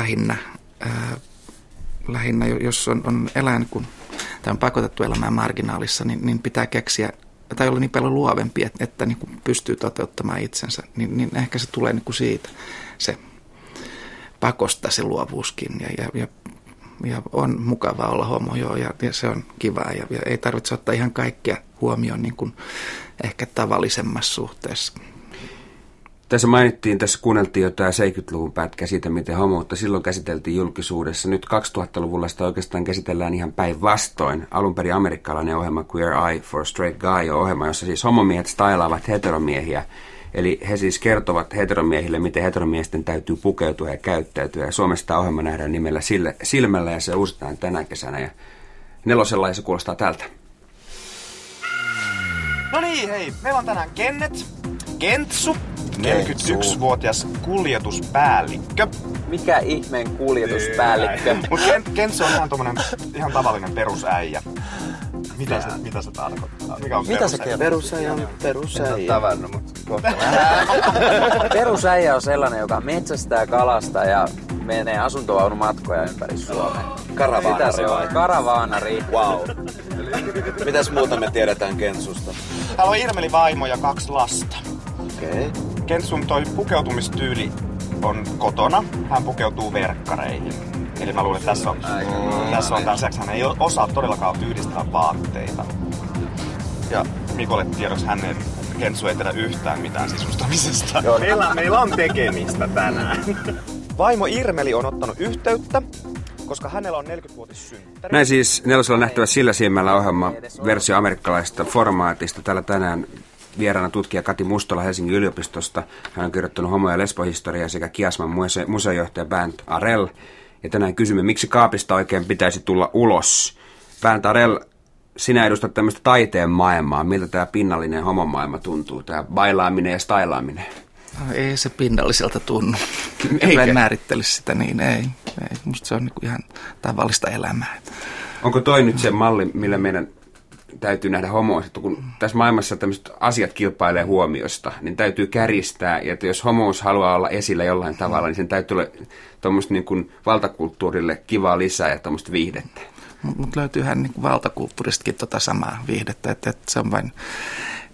lähinnä jos on eläin, kun tämä on pakotettu elämään marginaalissa, niin pitää keksiä tai olla niin paljon luovempi, että niin kuin pystyy toteuttamaan itsensä, niin ehkä se tulee niin kuin siitä se pakosta se luovuuskin ja on mukava olla homo ja se on kivaa ja ei tarvitse ottaa ihan kaikkea huomioon niin kuin ehkä tavallisemmassa suhteessa. Tässä kuunneltiin jo tämä 70-luvun pätkä siitä, miten homoutta silloin käsiteltiin julkisuudessa. Nyt 2000-luvulla sitä oikeastaan käsitellään ihan päinvastoin. Alun perin amerikkalainen ohjelma Queer Eye for Straight Guy on ohjelma, jossa siis homomiehet stailaavat heteromiehiä. Eli he siis kertovat heteromiehille, miten heteromiesten täytyy pukeutua ja käyttäytyä. Ja Suomessa tämä ohjelma nähdään nimellä Silmällä ja se uusitaan tänä kesänä. Ja 4:lla se kuulostaa tältä. No niin, hei, meillä on tänään Kentsu, 41-vuotias kuljetuspäällikkö. Mikä ihmeen kuljetuspäällikkö? Mut Kentsu on ihan tavallinen perusäijä. Mitä se tarkoittaa? Mikä on perusäijä? Perusäijä on perusäijä. En ole tavannut, mutta kohta. Perusäijä on sellainen, joka metsästää, kalastaa ja menee asuntovaunumatkoja ympäri Suomea. Karavaanari. Wow. Mitäs muuta me tiedetään Kentsusta? Täällä on Irmeli vaimo ja 2 lasta. Okei. Kentsun toi pukeutumistyyli on kotona. Hän pukeutuu verkkareihin. Eli mä luulen, että tässä on tämän lisäksi hän ei osaa todellakaan yhdistää vaatteita. Ja Mikolle tiedoksi Kentsu ei tiedä yhtään mitään sisustamisesta. Meillä on tekemistä tänään. Vaimo Irmeli on ottanut yhteyttä, koska hänellä on 40-vuotissynttäri. Näin siis 4:lla nähtävä Sillä silmällä ohjelma versio amerikkalaisesta formaatista. Täällä tänään vieraana tutkija Kati Mustola Helsingin yliopistosta. Hän on kirjoittanut homo- ja lesbohistoriaa sekä Kiasman museojohtaja Bernd Arell. Ja tänään kysymme, miksi kaapista oikein pitäisi tulla ulos. Bernd Arell, sinä edustat tämmöistä taiteen maailmaa. Miltä tämä pinnallinen homomaailma tuntuu, tämä bailaaminen ja stailaaminen? No, ei se pinnalliselta tunnu. En määrittelisi sitä niin, ei. Musta se on niinku ihan tavallista elämää. Onko toi nyt se malli, millä meidän täytyy nähdä homoa? Kun tässä maailmassa tämmöiset asiat kilpailee huomiosta, niin täytyy kärjistää. Ja että jos homous haluaa olla esillä jollain tavalla, niin sen täytyy olla tuommoista niin kuin valtakulttuurille kivaa lisää ja tuommoista viihdettä. Mutta löytyyhän niin kuin valtakulttuuristakin samaa viihdettä, että se on vain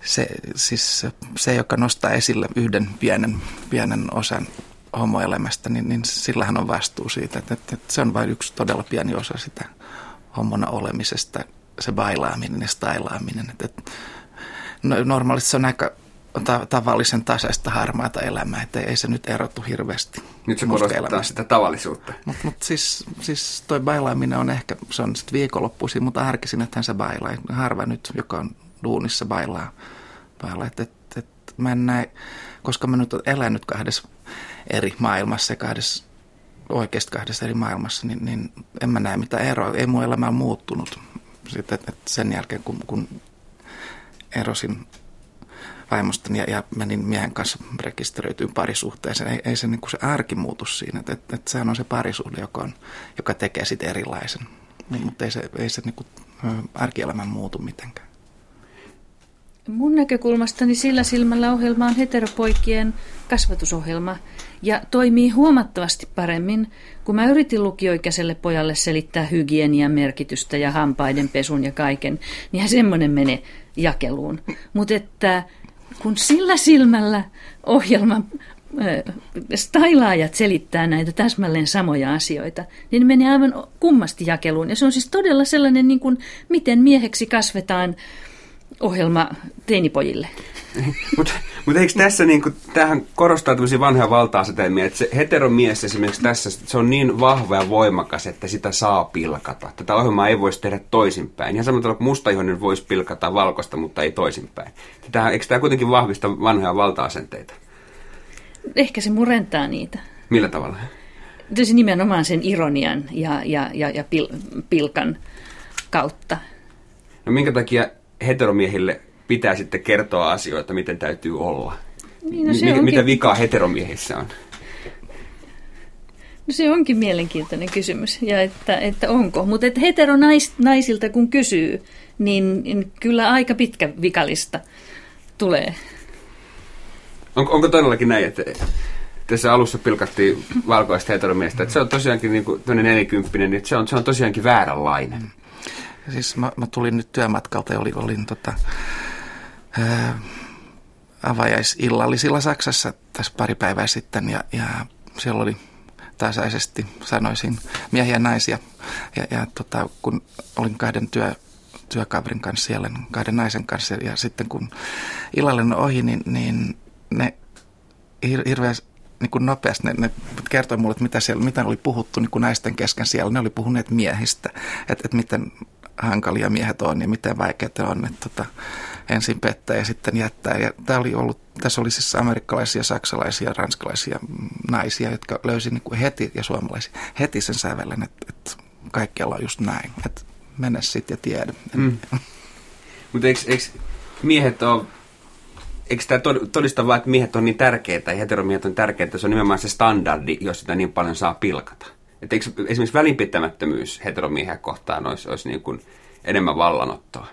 se, joka nostaa esille yhden pienen osan homoelämästä, niin sillähän on vastuu siitä, että se on vain yksi todella pieni osa sitä homona olemisesta, se bailaaminen ja stailaaminen. Normaalisti se on aika tavallisen tasaista harmaata elämää, että ei se nyt erotu hirveästi. Nyt se korostaa sitä tavallisuutta. Mutta siis toi bailaaminen on ehkä, se on sitten viikonloppuisin, mutta arkisin, että hän se bailaa. Harva nyt, joka on duunissa bailaa. Mä en näe, koska mä nyt olen elänyt kahdessa eri maailmassa ja oikeasti kahdessa eri maailmassa, niin en mä näe mitään eroa. Ei mun elämä muuttunut. Sitten, että sen jälkeen, kun erosin vaimostani ja menin miehen kanssa rekisteröityyn parisuhteeseen, ei se, niin kuin se arki muutu siinä. Että sehän on se parisuhde, joka tekee sitten erilaisen. Mutta ei se niin kuin arkielämä muutu mitenkään. Mun näkökulmastani sillä silmällä ohjelma on heteropoikien kasvatusohjelma ja toimii huomattavasti paremmin, kun mä yritin lukioikäiselle pojalle selittää hygienian merkitystä ja hampaiden pesun ja kaiken, niin hän semmoinen menee jakeluun. Mutta että kun sillä silmällä ohjelman stailaajat selittää näitä täsmälleen samoja asioita, niin ne menee aivan kummasti jakeluun. Ja se on siis todella sellainen, niin kuin, miten mieheksi kasvetaan ohjelma teinipojille. Mutta eikö tässä, tämähän korostaa tämmöisiä vanhoja valta-asetelmia, että se heteromies esimerkiksi tässä, se on niin vahva ja voimakas, että sitä saa pilkata. Tätä ohjelmaa ei voisi tehdä toisinpäin. Ihan samalla tavalla kuin mustaihoinen voisi pilkata valkoista, mutta ei toisinpäin. Eikö tämä kuitenkin vahvista vanhoja valta-asenteita? Ehkä se murentaa niitä. Millä tavalla? Tietysti nimenomaan sen ironian ja pilkan kautta. No minkä takia heteromiehille pitää sitten kertoa asioita, miten täytyy olla? Niin, no mitä vikaa heteromiehissä on? No se onkin mielenkiintoinen kysymys, ja että onko. Mutta heteronaisilta kun kysyy, niin kyllä aika pitkä vikalista tulee. Onko todellakin näin, että tässä alussa pilkattiin valkoista heteromiestä, että se on tosiaankin niin kuin 40, niin se on tosiaankin vääränlainen? Siis mä tulin nyt työmatkalta ja olin avajaisillallisilla Saksassa tässä pari päivää sitten ja siellä oli tasaisesti, sanoisin, miehiä ja naisia. Ja kun olin kahden työkaverin kanssa siellä, kahden naisen kanssa ja sitten kun illallinen ohi, niin ne hirveän niin kuin nopeasti ne kertoi mulle, että mitä oli puhuttu niin kuin naisten kesken siellä. Ne oli puhuneet miehistä, että miten hankalia miehet on ja miten vaikeita on, että ensin pettää ja sitten jättää. Ja tässä oli siis amerikkalaisia, saksalaisia, ranskalaisia naisia, jotka löysi niin kuin heti, ja suomalaisia, heti sen sävelen, että kaikkialla on just näin, että mene sitten ja tiedä. Mutta eikö miehet ole, eikö tämä todista vaan, että miehet on niin tärkeitä ja heteromiehet on tärkeitä, se on nimenomaan se standardi, jos sitä niin paljon saa pilkata? Että eikö esimerkiksi välinpitämättömyys heteromiehiä kohtaan olisi niin kuin enemmän vallanottoa?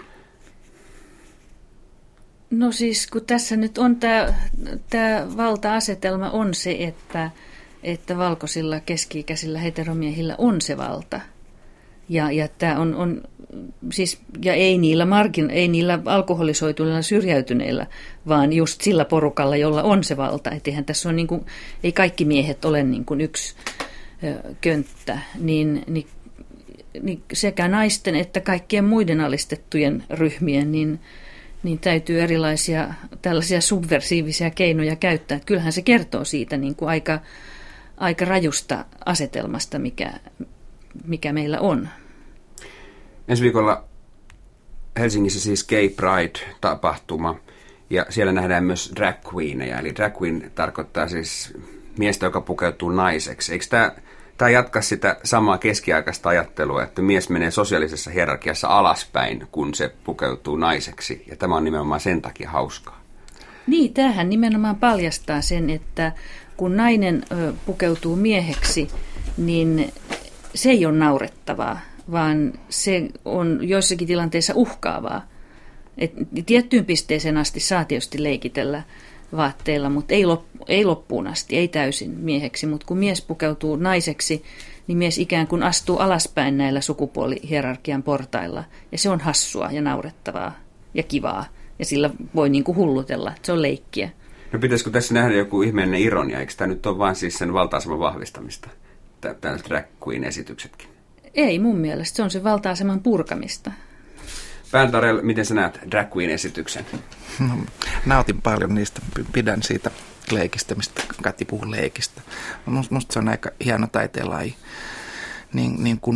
No siis kun tässä nyt on tämä valta-asetelma on se, että valkoisilla keski-ikäisillä heteromiehillä on se valta. Ja tämä on siis, ja ei niillä alkoholisoituneilla syrjäytyneillä, vaan just sillä porukalla, jolla on se valta. Että eihän tässä on niin kuin, ei kaikki miehet ole niin kuin yksi könttä, niin sekä naisten että kaikkien muiden alistettujen ryhmien, niin täytyy erilaisia tällaisia subversiivisia keinoja käyttää. Että kyllähän se kertoo siitä niin kuin aika rajusta asetelmasta, mikä meillä on. Ensi viikolla Helsingissä siis Gay Pride-tapahtuma, ja siellä nähdään myös drag queeneja. Eli drag queen tarkoittaa siis miestä, joka pukeutuu naiseksi. Eikö tämä jatka sitä samaa keskiaikaista ajattelua, että mies menee sosiaalisessa hierarkiassa alaspäin, kun se pukeutuu naiseksi, ja tämä on nimenomaan sen takia hauskaa? Niin, tämähän nimenomaan paljastaa sen, että kun nainen pukeutuu mieheksi, niin se ei ole naurettavaa, vaan se on joissakin tilanteissa uhkaavaa. Et tiettyyn pisteeseen asti saa tietysti leikitellä vaatteilla, mutta ei loppuun asti, ei täysin mieheksi. Mutta kun mies pukeutuu naiseksi, niin mies ikään kuin astuu alaspäin näillä sukupuolihierarkian portailla. Ja se on hassua ja naurettavaa ja kivaa Ja sillä voi niin kuin hullutella, että se on leikkiä. No pitäisikö tässä nähdä joku ihmeellinen ironia? Eikö tämä nyt ole vaan siis sen valta-aseman vahvistamista? Tällaiset drag queen-esityksetkin. Ei mun mielestä, se on se valta-aseman purkamista. Bernt-Harel, miten sä näet drag queen-esityksen? No, nautin paljon niistä, pidän siitä leikistä, mistä Kati puhuu leikistä. Musta se on aika hieno taiteenlaji, niin kuin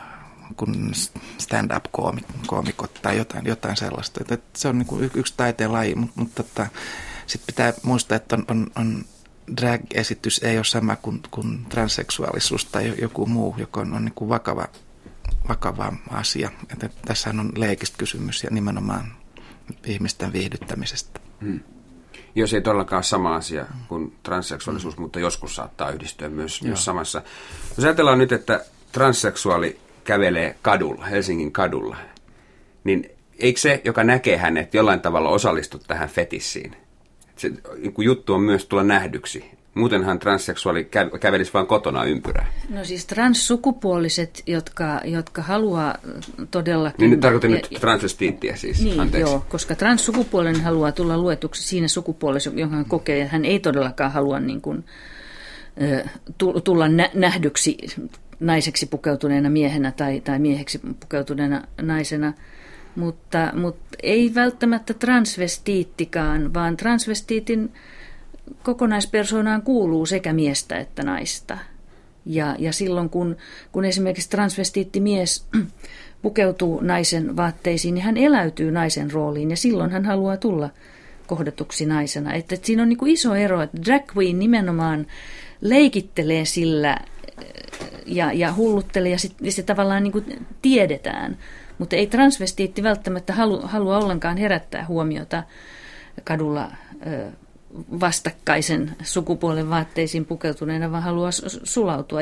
stand-up-koomikot tai jotain sellaista. Että se on niin kuin yksi taiteenlaji, mutta sitten pitää muistaa, että on drag-esitys ei ole sama kuin transseksuaalisuus tai joku muu, joka on niin kuin vakava asia. Että tässähän on leikistä kysymys ja nimenomaan ihmisten viihdyttämisestä. Jos ei todellakaan ole sama asia kuin transseksuaalisuus, mutta joskus saattaa yhdistyä myös samassa. Jos ajatellaan nyt, että transseksuaali kävelee kadulla, Helsingin kadulla, niin eikö se, joka näkee hänet, jollain tavalla osallistu tähän fetissiin? Se juttu on myös tulla nähdyksi. Muutenhan transseksuaali kävelisi vain kotona ympyrää. No siis transsukupuoliset, jotka haluaa todellakin... Niin tarkoitan nyt transvestiittiä siis, niin, anteeksi. Joo, koska transsukupuolinen haluaa tulla luetuksi siinä sukupuolessa, jonka hän kokee, ja hän ei todellakaan halua niin kuin, tulla nähdyksi naiseksi pukeutuneena miehenä tai mieheksi pukeutuneena naisena. Mutta ei välttämättä transvestiittikaan, vaan transvestiitin kokonaispersoonaan kuuluu sekä miestä että naista. Ja silloin, kun esimerkiksi transvestiittimies pukeutuu naisen vaatteisiin, niin hän eläytyy naisen rooliin ja silloin hän haluaa tulla kohdatuksi naisena. Että siinä on niin kuin iso ero, että drag queen nimenomaan leikittelee sillä ja hulluttelee ja se tavallaan niin kuin tiedetään. Mutta ei transvestiitti välttämättä halua ollenkaan herättää huomiota kadulla vastakkaisen sukupuolen vaatteisiin pukeutuneena, vaan haluaa sulautua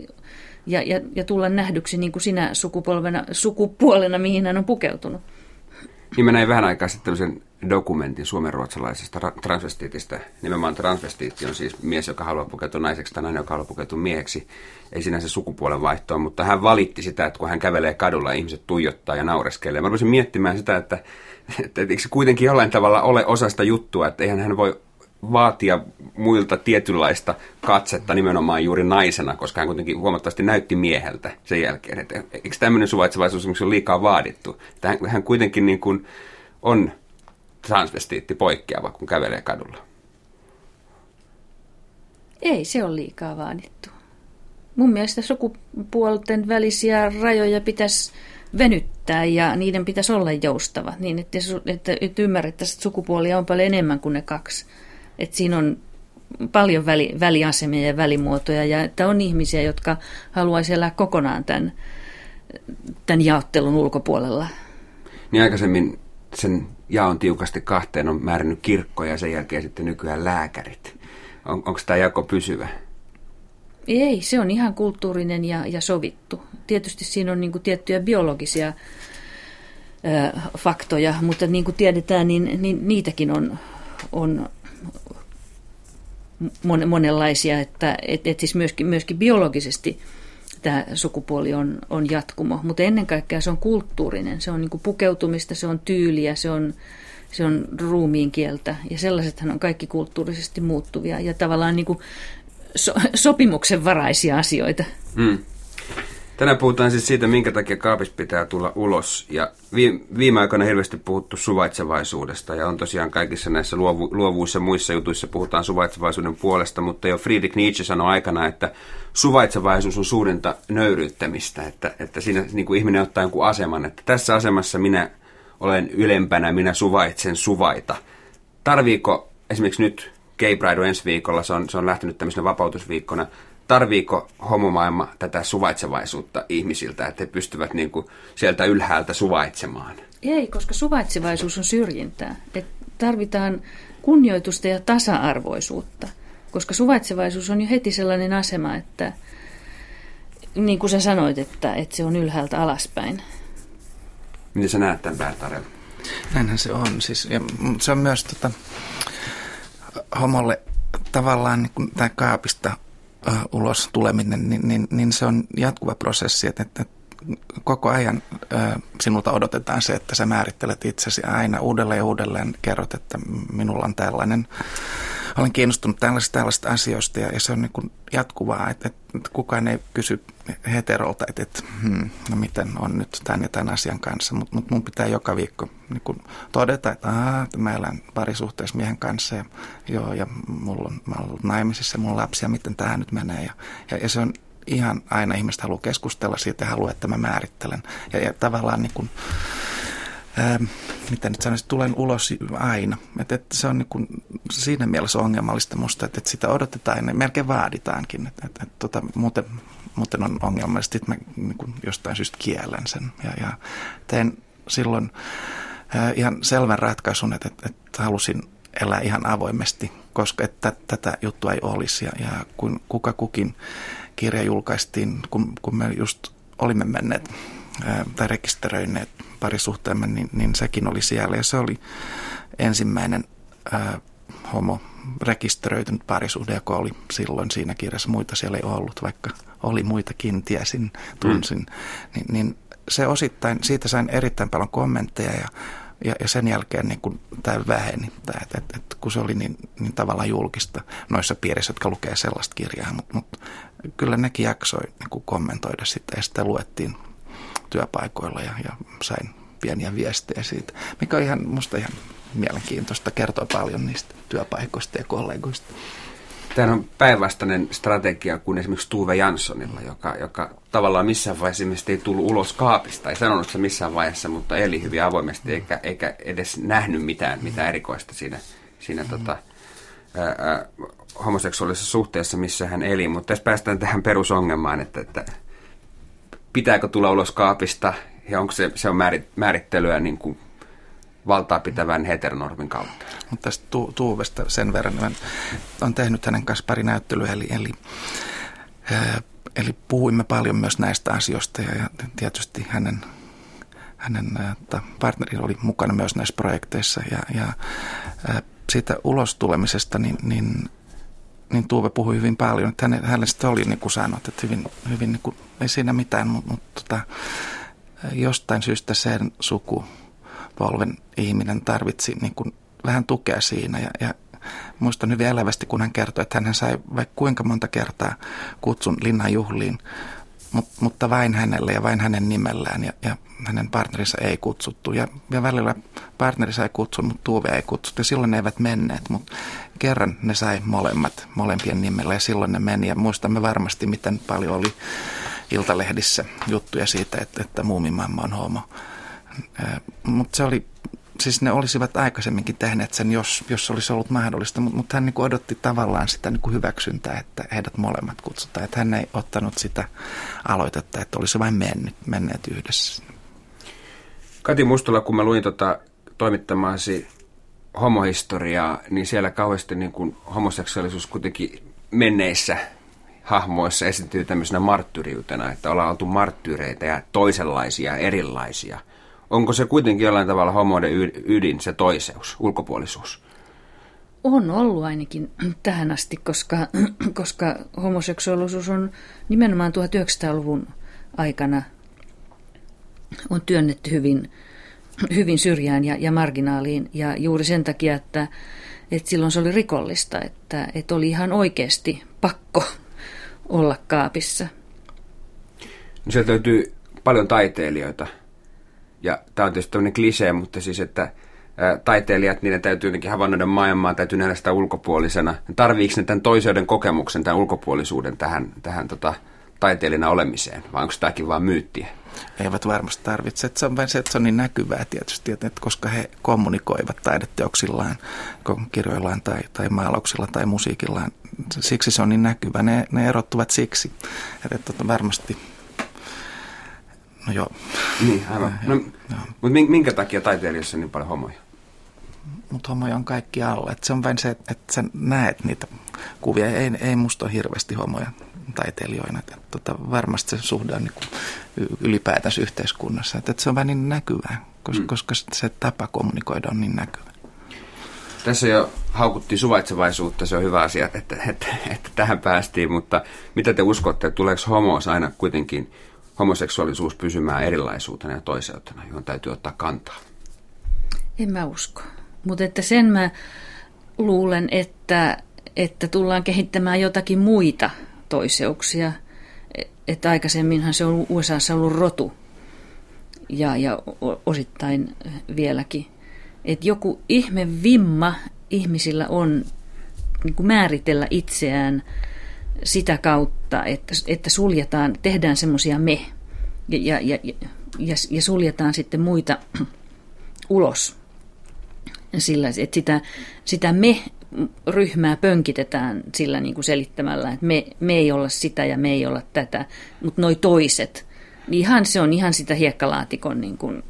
ja tulla nähdyksi niin kuin sinä sukupuolena, mihin hän on pukeutunut. Niin mä näin vähän aikaa sitten tämmöisen dokumentin suomenruotsalaisesta transvestiitistä. Nimenomaan transvestiitti on siis mies, joka haluaa pukeutua naiseksi tai nainen, joka haluaa pukeutua mieheksi. Ei sinänsä sukupuolen vaihtoa, mutta hän valitti sitä, että kun hän kävelee kadulla ja ihmiset tuijottaa ja naureskelee. Mä rupesin miettimään sitä, että eikö se kuitenkin jollain tavalla ole osa sitä juttua, että eihän hän voi vaatia muilta tietynlaista katsetta nimenomaan juuri naisena, koska hän kuitenkin huomattavasti näytti mieheltä sen jälkeen. Että eikö tämmöinen suvaitsevaisuus ole liikaa vaadittu? Että hän kuitenkin niin kuin on transvestiitti poikkeava, kun kävelee kadulla. Ei se ole liikaa vaadittu. Mun mielestä sukupuolten välisiä rajoja pitäisi venyttää ja niiden pitäisi olla joustavat niin, että ymmärrettäisiin, että sukupuolia on paljon enemmän kuin ne kaksi. Että siinä on paljon väliasemia ja välimuotoja ja että on ihmisiä, jotka haluaisi elää kokonaan tämän jaottelun ulkopuolella. Niin aikaisemmin sen jaon tiukasti kahteen on määrännyt kirkko ja sen jälkeen sitten nykyään lääkärit. Onko tämä jako pysyvä? Ei, se on ihan kulttuurinen ja sovittu. Tietysti siinä on niin kuin tiettyjä biologisia faktoja, mutta niin kuin tiedetään, niin niitäkin on monenlaisia, että siis myöskin biologisesti tämä sukupuoli on jatkumo, mutta ennen kaikkea se on kulttuurinen, se on niin kuin pukeutumista, se on tyyliä, se on ruumiin kieltä ja sellaisethan on kaikki kulttuurisesti muuttuvia ja tavallaan niin kuin sopimuksenvaraisia asioita. Tänään puhutaan siis siitä, minkä takia kaapista pitää tulla ulos. Ja viime aikoina hirveästi puhuttu suvaitsevaisuudesta. Ja on tosiaan kaikissa näissä luovuissa ja muissa jutuissa puhutaan suvaitsevaisuuden puolesta. Mutta jo Friedrich Nietzsche sanoi aikana, että suvaitsevaisuus on suurinta nöyryyttämistä. Että siinä niin kuin ihminen ottaa jonkun aseman. Että tässä asemassa minä olen ylempänä, minä suvaitsen suvaita. Tarviiko esimerkiksi nyt Gay Pride on ensi viikolla, se on lähtenyt tämmöisenä vapautusviikkona. Tarviiko homomaailma tätä suvaitsevaisuutta ihmisiltä, että he pystyvät niin kuin sieltä ylhäältä suvaitsemaan? Ei, koska suvaitsevaisuus on syrjintää. Et tarvitaan kunnioitusta ja tasa-arvoisuutta, koska suvaitsevaisuus on jo heti sellainen asema, että niin kuin sä sanoit, että se on ylhäältä alaspäin. Miten sä näet tämän, Bernt-Harel? Näinhän se on. Siis, ja se on myös homolle tavallaan niin tämä kaapista ulos tuleminen, niin se on jatkuva prosessi, että koko ajan sinulta odotetaan se, että sä määrittelet itsesi aina uudelleen ja uudelleen, kerrot, että minulla on tällainen, olen kiinnostunut tällaisista asioista ja se on niin kuin jatkuvaa, että kukaan ei kysy heterolta, että no miten on nyt tämän ja tämän asian kanssa, mutta mun pitää joka viikko niin kuin todeta, että mä elän parisuhteessa miehen kanssa ja mä oon ollut naimisissa ja mulla on lapsia, miten tämä nyt menee ja se on ihan aina ihmiset haluaa keskustella siitä ja haluaa, että mä määrittelen ja tavallaan niin kuin, mitä nyt sanoisin, tulen ulos aina. Että se on niin kuin siinä mielessä ongelmallista musta, että sitä odotetaan ja melkein vaaditaankin. Muuten on ongelmallista, että mä niin kuin jostain syystä kiellän sen. Ja tein silloin ihan selvän ratkaisun, että halusin elää ihan avoimesti, koska että tätä juttua ei olisi. Ja kun kukin kirja julkaistiin, kun me just olimme menneet tai rekisteröineet parisuhteemme, niin sekin oli siellä. Ja se oli ensimmäinen rekisteröitynyt parisuhde, joka oli silloin siinä kirjassa. Muita siellä ei ollut, vaikka oli muitakin, tiesin, tunsin. Niin se osittain, siitä sain erittäin paljon kommentteja ja sen jälkeen niin kun tämä väheni, että kun se oli niin tavallaan julkista noissa piirissä, jotka lukee sellaista kirjaa, mutta kyllä nekin jaksoi niin kommentoida sitä ja sitä luettiin työpaikoilla ja sain pieniä viestejä siitä, mikä on musta ihan mielenkiintoista, kertoo paljon niistä työpaikoista ja kollegoista. Tämä on päinvastainen strategia kuin esimerkiksi Tove Janssonilla, joka tavallaan missään vaiheessa ei tullut ulos kaapista, ei sanonut se missään vaiheessa, mutta eli hyvin avoimesti eikä edes nähnyt mitään erikoista siinä homoseksuaalisessa suhteessa, missä hän eli. Mutta tässä päästään tähän perusongelmaan, että pitääkö tulla ulos kaapista ja onko se on määrittelyä niin kuin valtaa pitävän heteronormin kautta. Mutta tästä Tuuvesta sen verran, olen tehnyt hänen kanssa pari näyttelyä, eli puhuimme paljon myös näistä asioista ja tietysti hänen partneri oli mukana myös näissä projekteissa ja siitä ulos tulemisesta niin Tuve puhui hyvin paljon, että hänelle sitten oli niin kuin sanot, että hyvin niin kuin, ei siinä mitään, mutta jostain syystä sen sukupolven ihminen tarvitsi niin kuin vähän tukea siinä ja muistan hyvin elävästi, kun hän kertoi, että hän sai vaikka kuinka monta kertaa kutsun linnan juhliin, mutta vain hänelle ja vain hänen nimellään ja hänen partnerinsa ei kutsuttu ja välillä partneri sai kutsun, mutta Tuve ei kutsuttu ja silloin ne eivät menneet, mutta kerran ne sai molempien nimellä ja silloin ne meni ja muistamme varmasti, miten paljon oli Iltalehdissä juttuja siitä, että Muumimamma on homo. Mutta se oli, siis ne olisivat aikaisemminkin tehneet sen, jos olisi ollut mahdollista, mutta hän niin kuin odotti tavallaan sitä niin kuin hyväksyntää, että heidät molemmat kutsutaan. Että hän ei ottanut sitä aloitetta, että olisi vain menneet yhdessä. Kati Mustola, kun mä luin toimittamaasi homohistoriaa, niin siellä kauheasti niin kuin homoseksuaalisuus kuitenkin menneissä hahmoissa esiintyy tämmöisenä marttyyriutena, että ollaan oltu marttyyreitä ja toisenlaisia, erilaisia. Onko se kuitenkin jollain tavalla homoiden ydin, se toiseus, ulkopuolisuus? On ollut ainakin tähän asti, koska homoseksuaalisuus on nimenomaan 1900-luvun aikana on työnnetty hyvin syrjään ja marginaaliin. Ja juuri sen takia, että silloin se oli rikollista, että oli ihan oikeasti pakko olla kaapissa. No sieltä löytyy paljon taiteilijoita. Ja tämä on tietysti tämmöinen klisee, mutta siis, että taiteilijat, niiden täytyy jotenkin havainnoida maailmaa, täytyy nähdä sitä ulkopuolisena. Tarviiko ne tämän toiseuden kokemuksen, tämän ulkopuolisuuden tähän taiteilijana olemiseen, vai onko tämäkin vaan myyttiä? Eivät varmasti tarvitse. Se on vain se, että se on niin näkyvää tietysti, että koska he kommunikoivat taideteoksillaan, kirjoillaan tai maalauksilla tai musiikillaan, siksi se on niin näkyvä. Ne erottuvat siksi, että varmasti. No joo. Niin, aivan. Mutta minkä takia taiteilijoissa on niin paljon homoja? Mutta homoja on kaikki alla. Et se on vain se, että sä näet niitä kuvia. Ei musta ole hirveästi homoja taiteilijoina. Varmasti se suhde on niin ylipäätänsä yhteiskunnassa. Et se on vain niin näkyvää, koska se tapa kommunikoida on niin näkyvä. Tässä jo haukuttiin suvaitsevaisuutta, se on hyvä asia, että tähän päästiin, mutta mitä te uskotte, että tuleeko homous aina kuitenkin homoseksuaalisuus pysymään erilaisuutena ja toiseutena, johon täytyy ottaa kantaa? En mä usko. Mutta että sen mä luulen, että tullaan kehittämään jotakin muita toiseuksia. Että aikaisemminhan se on USAssa ollut rotu ja osittain vieläkin. Että joku ihme vimma ihmisillä on niin kuin määritellä itseään sitä kautta, että suljetaan, tehdään semmoisia me ja suljetaan sitten muita ulos. Sillä, että sitä me-ryhmää pönkitetään sillä niin kuin selittämällä, että me ei olla sitä ja me ei olla tätä, mutta noi toiset, niin se on ihan sitä hiekkalaatikon niin kuin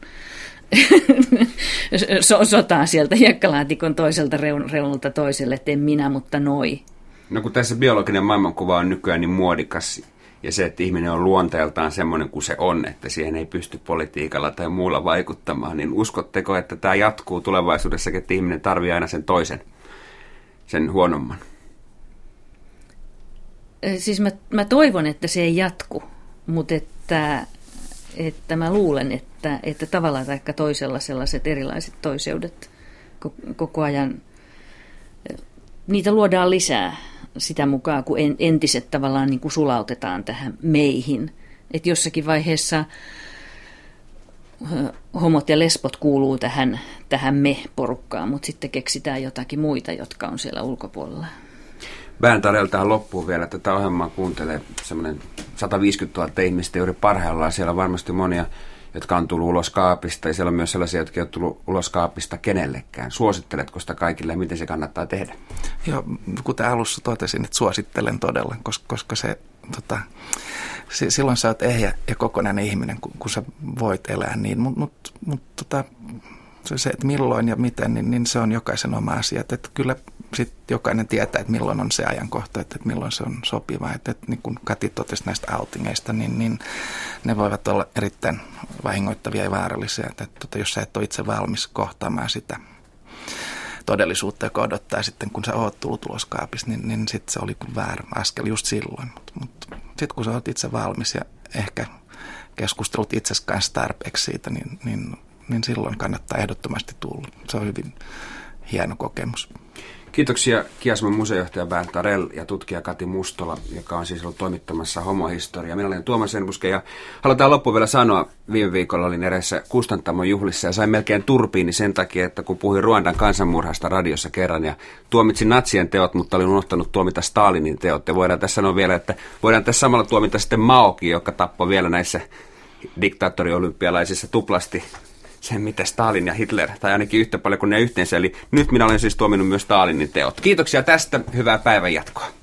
sotaa sieltä hiekkalaatikon toiselta reunalta toiselle, että en minä, mutta noi. No kun tässä biologinen maailmankuva on nykyään niin muodikas, ja se, että ihminen on luonteeltaan semmoinen kuin se on, että siihen ei pysty politiikalla tai muulla vaikuttamaan, niin uskotteko, että tämä jatkuu tulevaisuudessakin, että ihminen tarvitsee aina sen toisen, sen huonomman? Siis mä toivon, että se ei jatku, mutta että mä luulen, että tavalla tai toisella sellaiset erilaiset toiseudet koko ajan, niitä luodaan lisää sitä mukaan, kun entiset tavallaan niin kuin sulautetaan tähän meihin. Että jossakin vaiheessa homot ja lesbot kuuluu tähän me-porukkaan, mutta sitten keksitään jotakin muita, jotka on siellä ulkopuolella. Bernt Arell tähän loppuun vielä. Tätä ohjelmaa kuuntelee semmoinen 150 000 ihmistä juuri parhaillaan. Siellä on varmasti monia, jotka on tullut ulos kaapista, ja siellä on myös sellaisia, jotka on tullut ulos kaapista kenellekään. Suositteletko sitä kaikille ja miten se kannattaa tehdä? Joo, kuten alussa totesin, että suosittelen todella, koska se, silloin sä oot ehjä ja kokonainen ihminen, kun sä voit elää niin. Mutta se, että milloin ja miten, niin se on jokaisen oma asia. Että kyllä sitten jokainen tietää, että milloin on se ajankohta, että milloin se on sopiva. Että niin kuin Kati totesi näistä outingeista, niin ne voivat olla erittäin vahingoittavia ja vaarallisia. Että jos sä et ole itse valmis kohtaamaan sitä todellisuutta, joka odottaa sitten, kun sä oot tullut ulos kaapista, niin sitten se oli väärä askel just silloin. Mutta sitten kun sä oot itse valmis ja ehkä keskustelut itsesi kanssa tarpeeksi siitä, niin silloin kannattaa ehdottomasti tulla. Se on hyvin hieno kokemus. Kiitoksia Kiasman museojohtaja Bernt Arell ja tutkija Kati Mustola, joka on siis ollut toimittamassa homohistoriaa. Minä olen Tuomas Enbuske ja halutaan loppuun vielä sanoa, viime viikolla olin erässä Kustantamon juhlissa ja sain melkein turpiini sen takia, että kun puhuin Ruandan kansanmurhasta radiossa kerran ja tuomitsin natsien teot, mutta olin unohtanut tuomita Stalinin teot. Ja voidaan tässä sanoa vielä, että voidaan tässä samalla tuomita sitten Maokin, joka tappoi vielä näissä diktaattori-olympialaisissa tuplasti sen, mitä Stalin ja Hitler, tai ainakin yhtä paljon kuin ne yhteensä. Eli nyt minä olen siis tuominut myös Stalinin teot. Kiitoksia tästä, hyvää päivänjatkoa.